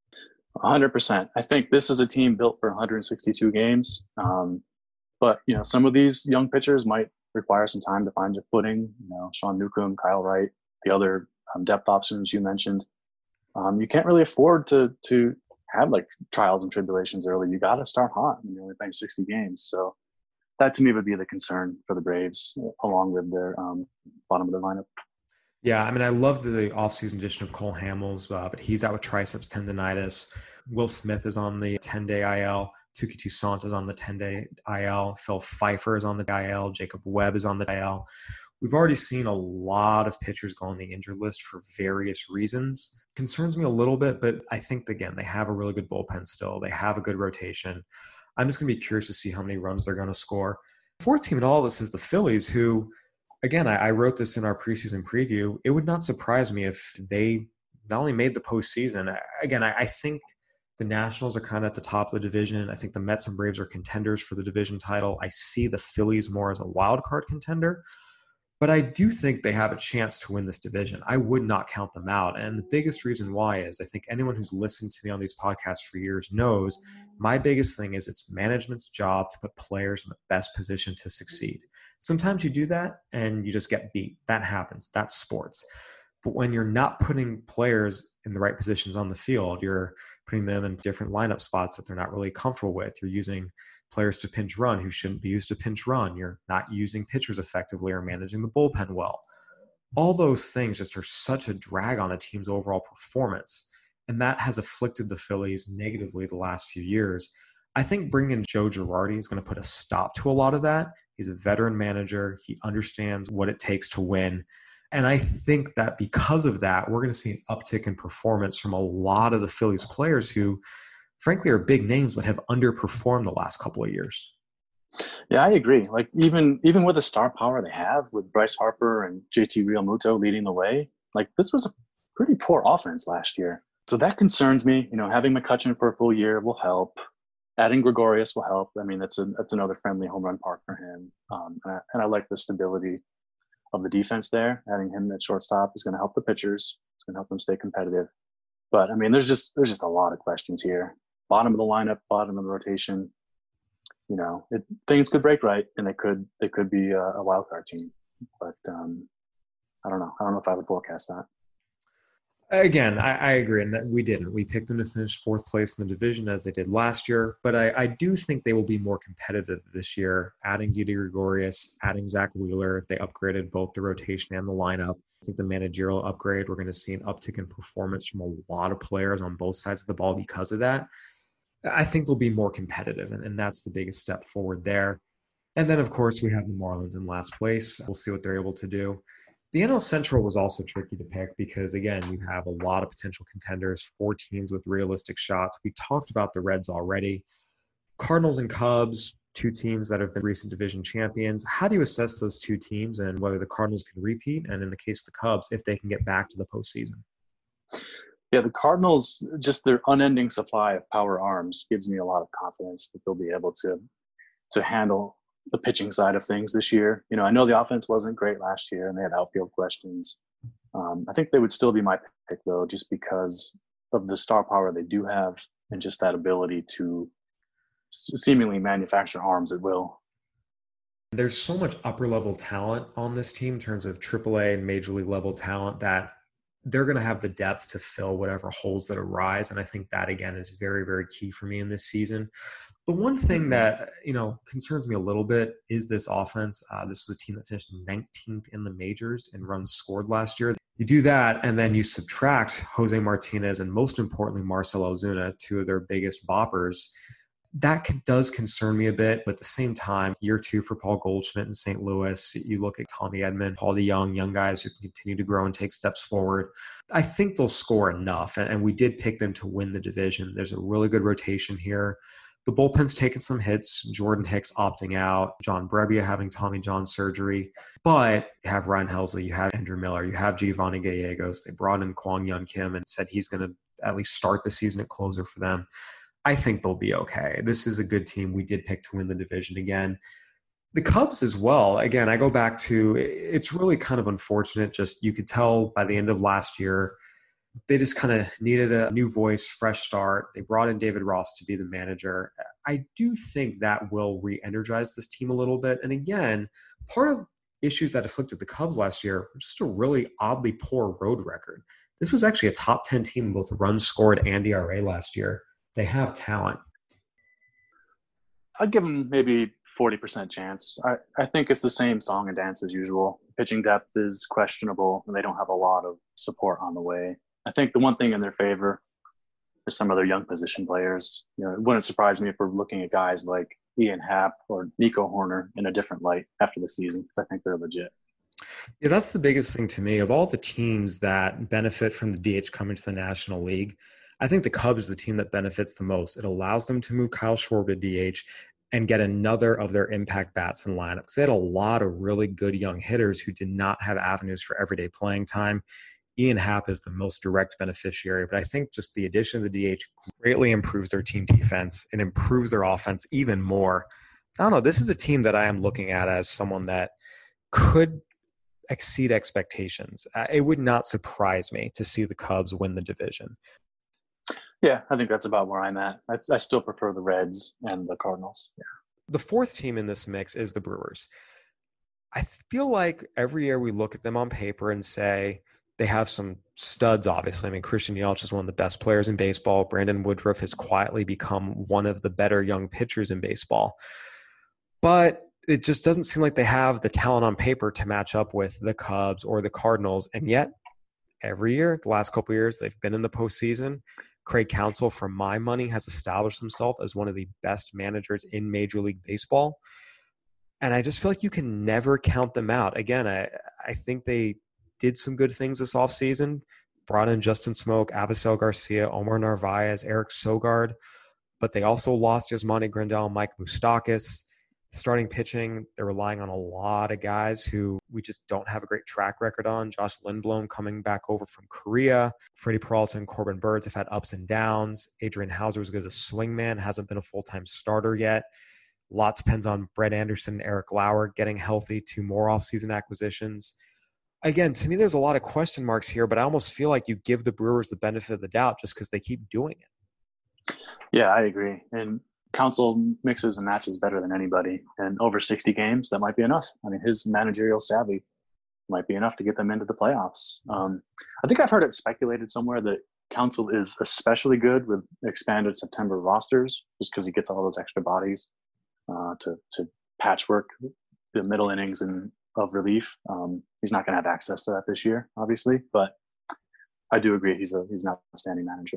100%. I think this is a team built for 162 games. But, some of these young pitchers might require some time to find their footing. Sean Newcomb, Kyle Wright, the other depth options you mentioned. You can't really afford to have like trials and tribulations early. You got to start hot. You're only playing 60 games. So that to me would be the concern for the Braves, along with their bottom of the lineup. Yeah, I love the offseason addition of Cole Hamels, but he's out with triceps tendonitis. Will Smith is on the 10-day IL. Tuki Toussaint is on the 10-day IL. Phil Pfeiffer is on the IL. Jacob Webb is on the IL. We've already seen a lot of pitchers go on the injured list for various reasons. Concerns me a little bit, but I think, again, they have a really good bullpen still. They have a good rotation. I'm just going to be curious to see how many runs they're going to score. Fourth team in all this is the Phillies, who, again, I wrote this in our preseason preview. It would not surprise me if they not only made the postseason. Again, I think the Nationals are kind of at the top of the division. I think the Mets and Braves are contenders for the division title. I see the Phillies more as a wild card contender. But I do think they have a chance to win this division. I would not count them out. And the biggest reason why is I think anyone who's listened to me on these podcasts for years knows my biggest thing is it's management's job to put players in the best position to succeed. Sometimes you do that and you just get beat. That happens. That's sports. But when you're not putting players in the right positions on the field, you're putting them in different lineup spots that they're not really comfortable with. You're using players to pinch run who shouldn't be used to pinch run. You're not using pitchers effectively or managing the bullpen well. All those things just are such a drag on a team's overall performance. And that has afflicted the Phillies negatively the last few years. I think bringing in Joe Girardi is going to put a stop to a lot of that. He's a veteran manager. He understands what it takes to win. And I think that because of that, we're going to see an uptick in performance from a lot of the Phillies players who, frankly, are big names but have underperformed the last couple of years. Yeah, I agree. Like even with the star power they have with Bryce Harper and JT Realmuto leading the way, like this was a pretty poor offense last year. So that concerns me. Having McCutchen for a full year will help. Adding Gregorius will help. That's another friendly home run park for him. And I like the stability of the defense there. Adding him at shortstop is going to help the pitchers. It's going to help them stay competitive. But there's just a lot of questions here. Bottom of the lineup, bottom of the rotation. Things could break right, and they could be a wild card team. But I don't know. I don't know if I would forecast that. Again, I agree, and that we didn't. We picked them to finish fourth place in the division as they did last year, but I do think they will be more competitive this year, adding Didi Gregorius, adding Zach Wheeler. They upgraded both the rotation and the lineup. I think the managerial upgrade, we're going to see an uptick in performance from a lot of players on both sides of the ball because of that. I think they'll be more competitive, and that's the biggest step forward there. And then, of course, we have the Marlins in last place. We'll see what they're able to do. The NL Central was also tricky to pick because, again, you have a lot of potential contenders, 4 teams with realistic shots. We talked about the Reds already. Cardinals and Cubs, 2 teams that have been recent division champions. How do you assess those 2 teams and whether the Cardinals can repeat, and in the case of the Cubs, if they can get back to the postseason? Yeah, the Cardinals, just their unending supply of power arms gives me a lot of confidence that they'll be able to handle the pitching side of things this year. I know the offense wasn't great last year and they had outfield questions. I think they would still be my pick, though, just because of the star power they do have and just that ability to seemingly manufacture arms at will. There's so much upper-level talent on this team in terms of AAA and major league level talent that they're going to have the depth to fill whatever holes that arise. And I think that, again, is very, very key for me in this season. The one thing that, concerns me a little bit is this offense. This was a team that finished 19th in the majors in runs scored last year. You do that, and then you subtract Jose Martinez and, most importantly, Marcell Ozuna, 2 of their biggest boppers. That does concern me a bit, but at the same time, year 2 for Paul Goldschmidt in St. Louis. You look at Tommy Edman, Paul DeJong, young guys who can continue to grow and take steps forward. I think they'll score enough, and we did pick them to win the division. There's a really good rotation here. The bullpen's taken some hits. Jordan Hicks opting out, John Brebbia having Tommy John surgery. But you have Ryan Helsley, you have Andrew Miller, you have Giovanni Gallegos. They brought in Kwang Yun Kim and said he's going to at least start the season at closer for them. I think they'll be okay. This is a good team. We did pick to win the division again. The Cubs as well. Again, I go back to it's really kind of unfortunate. Just you could tell by the end of last year, they just kind of needed a new voice, fresh start. They brought in David Ross to be the manager. I do think that will re-energize this team a little bit. And again, part of issues that afflicted the Cubs last year were just a really oddly poor road record. This was actually a top 10 team in both runs scored and ERA last year. They have talent. I'd give them maybe 40% chance. I think it's the same song and dance as usual. Pitching depth is questionable, and they don't have a lot of support on the way. I think the one thing in their favor is some other young position players. It wouldn't surprise me if we're looking at guys like Ian Happ or Nico Horner in a different light after the season, because I think they're legit. Yeah, that's the biggest thing to me. Of all the teams that benefit from the DH coming to the National League, I think the Cubs is the team that benefits the most. It allows them to move Kyle Schwarber to DH and get another of their impact bats in lineups. They had a lot of really good young hitters who did not have avenues for everyday playing time. Ian Happ is the most direct beneficiary, but I think just the addition of the DH greatly improves their team defense and improves their offense even more. I don't know. This is a team that I am looking at as someone that could exceed expectations. It would not surprise me to see the Cubs win the division. Yeah, I think that's about where I'm at. I still prefer the Reds and the Cardinals. Yeah. The fourth team in this mix is the Brewers. I feel like every year we look at them on paper and say they have some studs, obviously. I mean, Christian Yelich is one of the best players in baseball. Brandon Woodruff has quietly become one of the better young pitchers in baseball. But it just doesn't seem like they have the talent on paper to match up with the Cubs or the Cardinals. And yet, every year, the last couple of years, they've been in the postseason. Craig Counsell, for my money, has established himself as one of the best managers in Major League Baseball. And I just feel like you can never count them out. Again, I think they did some good things this offseason. Brought in Justin Smoke, Avisel Garcia, Omar Narvaez, Eric Sogard. But they also lost Yasmani Grandal, Mike Moustakas. Starting pitching, they're relying on a lot of guys who we just don't have a great track record on. Josh Lindblom coming back over from Korea. Freddie Peralta and Corbin Burns have had ups and downs. Adrian Hauser was good as a swingman, hasn't been a full-time starter yet. A lot depends on Brett Anderson and Eric Lauer getting healthy, 2 more offseason acquisitions. Again, to me, there's a lot of question marks here, but I almost feel like you give the Brewers the benefit of the doubt just because they keep doing it. Yeah, I agree. And Counsell mixes and matches better than anybody. And over 60 games, that might be enough. I mean, his managerial savvy might be enough to get them into the playoffs. I think I've heard it speculated somewhere that Counsell is especially good with expanded September rosters just because he gets all those extra bodies to patchwork the middle innings and of relief. He's not going to have access to that this year, obviously, but I do agree he's an outstanding manager.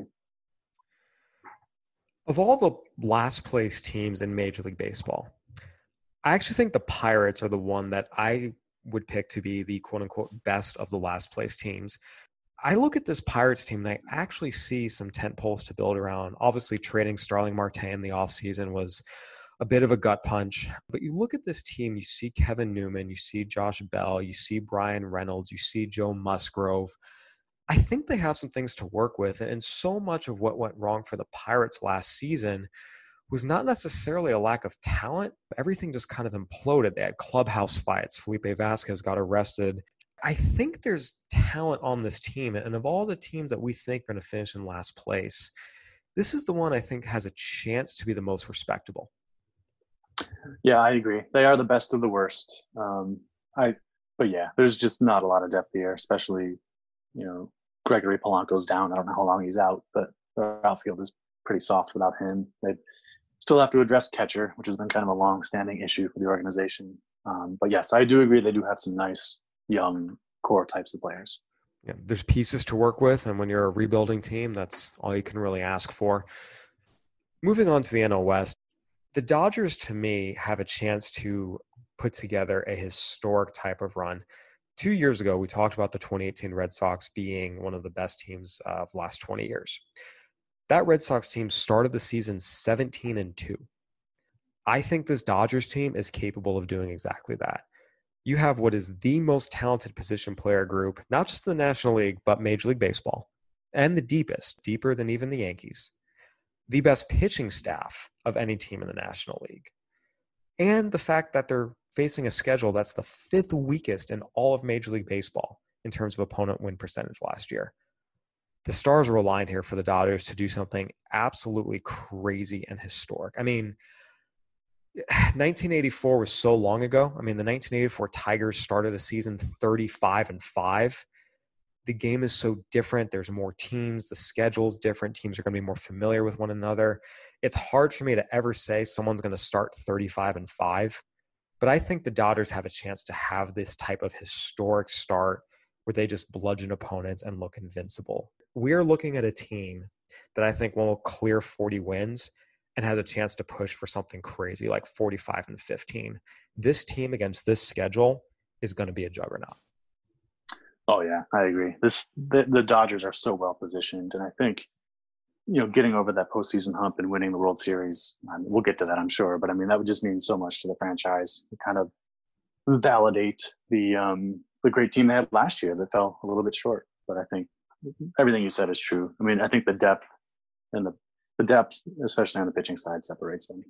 Of all the last place teams in Major League Baseball, I actually think the Pirates are the one that I would pick to be the quote-unquote best of the last place teams. I look at this Pirates team and I actually see some tent poles to build around. Obviously, trading Starling Marte in the offseason was a bit of a gut punch. But you look at this team, you see Kevin Newman, you see Josh Bell, you see Brian Reynolds, you see Joe Musgrove. I think they have some things to work with. And so much of what went wrong for the Pirates last season was not necessarily a lack of talent. Everything just kind of imploded. They had clubhouse fights. Felipe Vasquez got arrested. I think there's talent on this team. And of all the teams that we think are going to finish in last place, this is the one I think has a chance to be the most respectable. Yeah, I agree. They are the best of the worst. But yeah, there's just not a lot of depth here, especially, Gregory Polanco's down. I don't know how long he's out, but their outfield is pretty soft without him. They still have to address catcher, which has been kind of a long-standing issue for the organization. But yes, I do agree they do have some nice young core types of players. Yeah, there's pieces to work with, and when you're a rebuilding team, that's all you can really ask for. Moving on to the NL West, the Dodgers, to me, have a chance to put together a historic type of run. 2 years ago, we talked about the 2018 Red Sox being one of the best teams of the last 20 years. That Red Sox team started the season 17-2. I think this Dodgers team is capable of doing exactly that. You have what is the most talented position player group, not just in the National League, but Major League Baseball, and the deepest, deeper than even the Yankees. The best pitching staff of any team in the National League. And the fact that they're facing a schedule that's the 5th weakest in all of Major League Baseball in terms of opponent win percentage last year. The stars are aligned here for the Dodgers to do something absolutely crazy and historic. I mean, 1984 was so long ago. I mean, the 1984 Tigers started a season 35-5. The game is so different. There's more teams. The schedule's different. Teams are going to be more familiar with one another. It's hard for me to ever say someone's going to start 35-5, but I think the Dodgers have a chance to have this type of historic start where they just bludgeon opponents and look invincible. We're looking at a team that I think will clear 40 wins and has a chance to push for something crazy like 45-15. This team against this schedule is going to be a juggernaut. Oh yeah, I agree. The Dodgers are so well positioned, and I think, you know, getting over that postseason hump and winning the World Series, we'll get to that, I'm sure. But I mean, that would just mean so much to the franchise to kind of validate the great team they had last year that fell a little bit short. But I think everything you said is true. I mean, I think the depth and the depth, especially on the pitching side, separates them.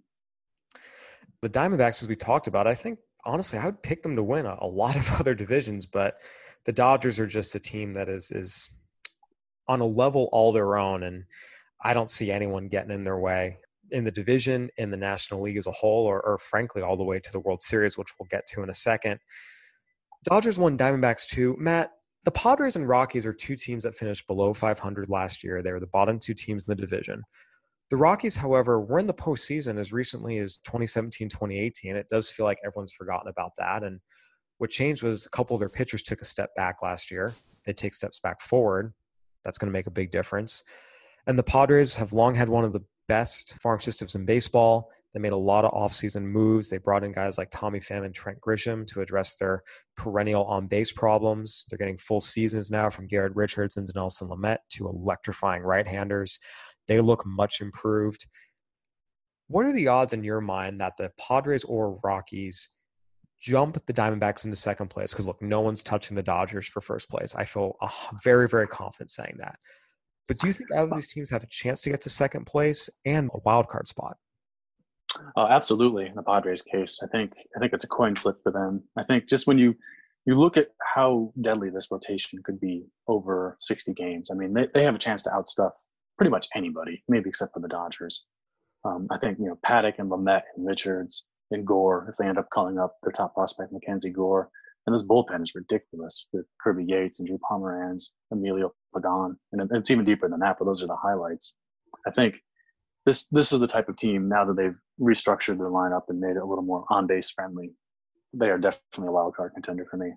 The Diamondbacks, as we talked about, I think honestly, I would pick them to win a lot of other divisions, but the Dodgers are just a team that is on a level all their own, and I don't see anyone getting in their way in the division, in the National League as a whole, or frankly, all the way to the World Series, which we'll get to in a second. Dodgers 1, Diamondbacks 2. Matt, the Padres and Rockies are two teams that finished below 500 last year. They were the bottom two teams in the division. The Rockies, however, were in the postseason as recently as 2017, 2018. It does feel like everyone's forgotten about that, and what changed was a couple of their pitchers took a step back last year. They take steps back forward. That's going to make a big difference. And the Padres have long had one of the best farm systems in baseball. They made a lot of offseason moves. They brought in guys like Tommy Pham and Trent Grisham to address their perennial on-base problems. They're getting full seasons now from Garrett Richards and Nelson Lamet, two electrifying right-handers. They look much improved. What are the odds in your mind that the Padres or Rockies jump the Diamondbacks into second place? Because, look, no one's touching the Dodgers for first place. I feel very, very confident saying that. But do you think either of these teams have a chance to get to second place and a wild card spot? Absolutely. In the Padres case, I think it's a coin flip for them. I think just when you look at how deadly this rotation could be over 60 games, I mean, they have a chance to outstuff pretty much anybody, maybe except for the Dodgers. I think, you know, Paddock and Lamet and Richards and Gore, if they end up calling up their top prospect, Mackenzie Gore. And this bullpen is ridiculous with Kirby Yates and Drew Pomeranz, Emilio Pagan. And it's even deeper than that, but those are the highlights. I think this is the type of team, now that they've restructured their lineup and made it a little more on-base friendly, they are definitely a wild card contender for me.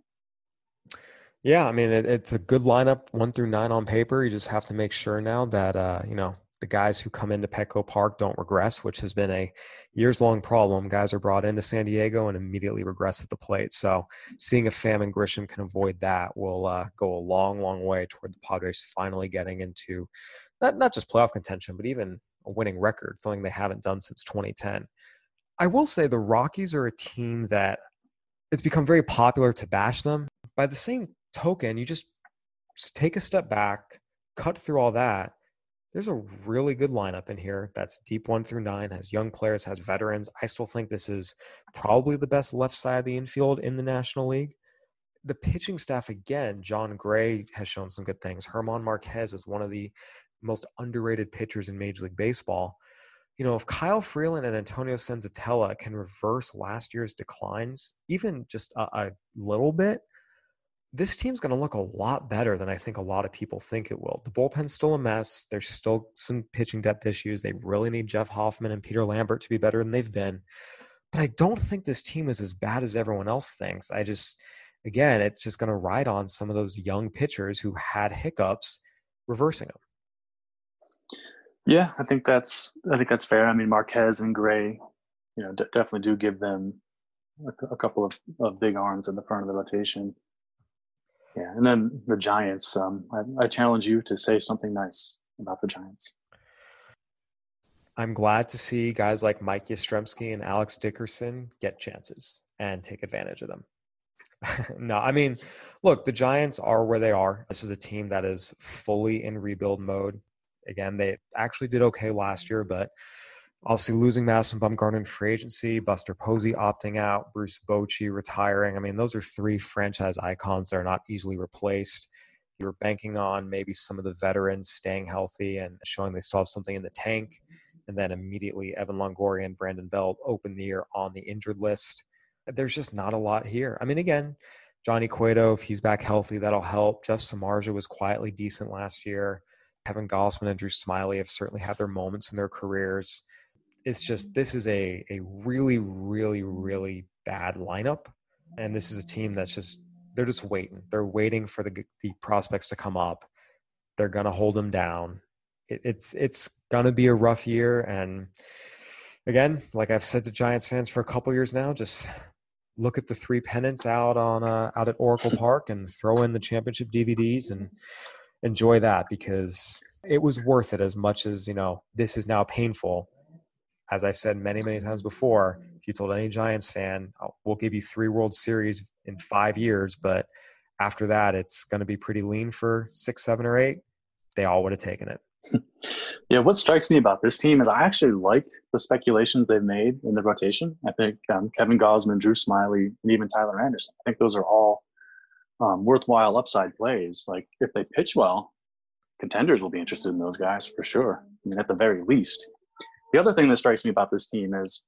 Yeah, I mean, it's a good lineup 1 through 9 on paper. You just have to make sure now that, you know, the guys who come into Petco Park don't regress, which has been a years-long problem. Guys are brought into San Diego and immediately regress at the plate. So seeing if Pham and Grisham can avoid that will go a long, long way toward the Padres finally getting into not just playoff contention, but even a winning record, something they haven't done since 2010. I will say the Rockies are a team that it's become very popular to bash them. By the same token, you just take a step back, cut through all that. There's a really good lineup in here that's deep 1 through 9, has young players, has veterans. I still think this is probably the best left side of the infield in the National League. The pitching staff, again, John Gray has shown some good things. German Marquez is one of the most underrated pitchers in Major League Baseball. You know, if Kyle Freeland and Antonio Senzatella can reverse last year's declines, even just a little bit, this team's going to look a lot better than I think a lot of people think it will. The bullpen's still a mess. There's still some pitching depth issues. They really need Jeff Hoffman and Peter Lambert to be better than they've been. But I don't think this team is as bad as everyone else thinks. Again, it's just going to ride on some of those young pitchers who had hiccups reversing them. Yeah, I think that's fair. I mean, Marquez and Gray, you know, definitely do give them a couple of big arms in the front of the rotation. Yeah, and then the Giants. I challenge you to say something nice about the Giants. I'm glad to see guys like Mike Yastrzemski and Alex Dickerson get chances and take advantage of them. No, I mean, look, the Giants are where they are. This is a team that is fully in rebuild mode. Again, they actually did okay last year, but Obviously, losing Madison Bumgarner in free agency, Buster Posey opting out, Bruce Bochy retiring. I mean, those are three franchise icons that are not easily replaced. You were banking on maybe some of the veterans staying healthy and showing they still have something in the tank. And then immediately Evan Longoria and Brandon Belt open the year on the injured list. There's just not a lot here. I mean, again, Johnny Cueto, if he's back healthy, that'll help. Jeff Samardzija was quietly decent last year. Kevin Gossman and Drew Smyly have certainly had their moments in their careers. It's just, this is a really, really, really bad lineup. And this is a team that's just, they're just waiting. They're waiting for the prospects to come up. They're going to hold them down. It's going to be a rough year. And again, like I've said to Giants fans for a couple years now, just look at the 3 pennants out at Oracle Park and throw in the championship DVDs and enjoy that, because it was worth it. As much as, you know, this is now painful. As I've said many, many times before, if you told any Giants fan, we'll give you 3 World Series in 5 years, but after that, it's going to be pretty lean for 6, 7, or 8, they all would have taken it. Yeah, what strikes me about this team is I actually like the speculations they've made in the rotation. I think Kevin Gausman, Drew Smyly, and even Tyler Anderson, I think those are all worthwhile upside plays. Like, if they pitch well, contenders will be interested in those guys for sure. I mean, at the very least. The other thing that strikes me about this team is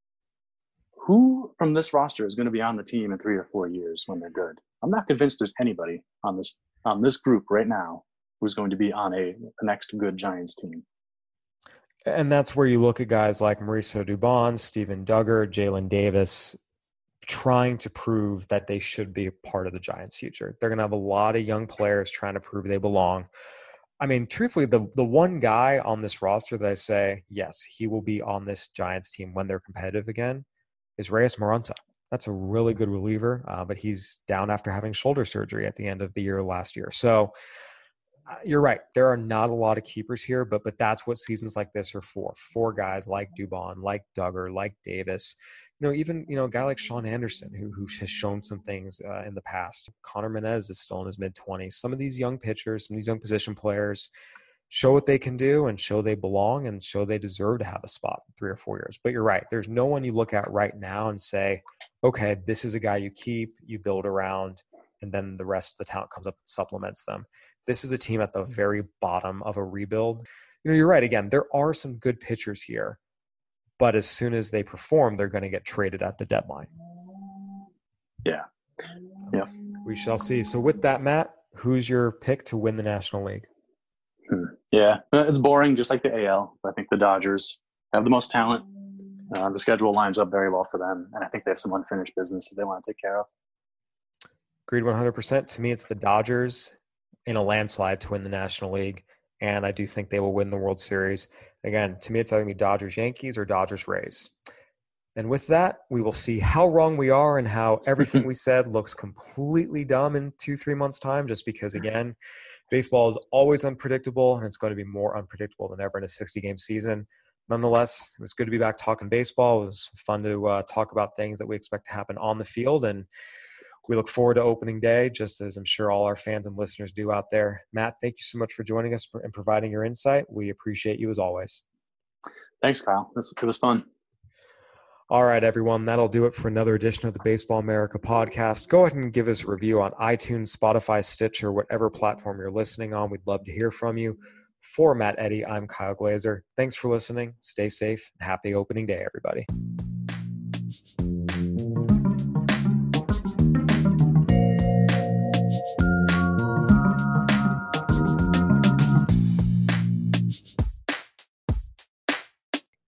who from this roster is going to be on the team in 3 or 4 years when they're good. I'm not convinced there's anybody on this group right now who's going to be on a next good Giants team. And that's where you look at guys like Mauricio Dubon, Steven Duggar, Jalen Davis, trying to prove that they should be a part of the Giants' future. They're going to have a lot of young players trying to prove they belong. I mean, truthfully, the one guy on this roster that I say, yes, he will be on this Giants team when they're competitive again, is Reyes Moronta. That's a really good reliever, but he's down after having shoulder surgery at the end of the year last year. So you're right. There are not a lot of keepers here, but that's what seasons like this are for. 4 guys like Dubon, like Duggar, like Davis. You know, even, you know, a guy like Sean Anderson, who has shown some things in the past. Connor Menez is still in his mid-20s. Some of these young pitchers, some of these young position players show what they can do and show they belong and show they deserve to have a spot in 3 or 4 years. But you're right. There's no one you look at right now and say, okay, this is a guy you keep, you build around, and then the rest of the talent comes up and supplements them. This is a team at the very bottom of a rebuild. You know, you're right. Again, there are some good pitchers here, but as soon as they perform, they're going to get traded at the deadline. Yeah. Yeah. We shall see. So with that, Matt, who's your pick to win the National League? Yeah, it's boring, just like the AL. I think the Dodgers have the most talent. The schedule lines up very well for them, and I think they have some unfinished business that they want to take care of. Agreed 100%. To me, it's the Dodgers in a landslide to win the National League, and I do think they will win the World Series. Again, to me, it's either going to be Dodgers-Yankees or Dodgers-Rays. And with that, we will see how wrong we are and how everything we said looks completely dumb in 2-3 months' time, just because, again, baseball is always unpredictable, and it's going to be more unpredictable than ever in a 60-game season. Nonetheless, it was good to be back talking baseball. It was fun to talk about things that we expect to happen on the field, and we look forward to opening day, just as I'm sure all our fans and listeners do out there. Matt, thank you so much for joining us and providing your insight. We appreciate you as always. Thanks, Kyle. It was fun. All right, everyone, that'll do it for another edition of the Baseball America podcast. Go ahead and give us a review on iTunes, Spotify, Stitcher, whatever platform you're listening on. We'd love to hear from you. For Matt Eddy, I'm Kyle Glazer. Thanks for listening. Stay safe and happy opening day, everybody.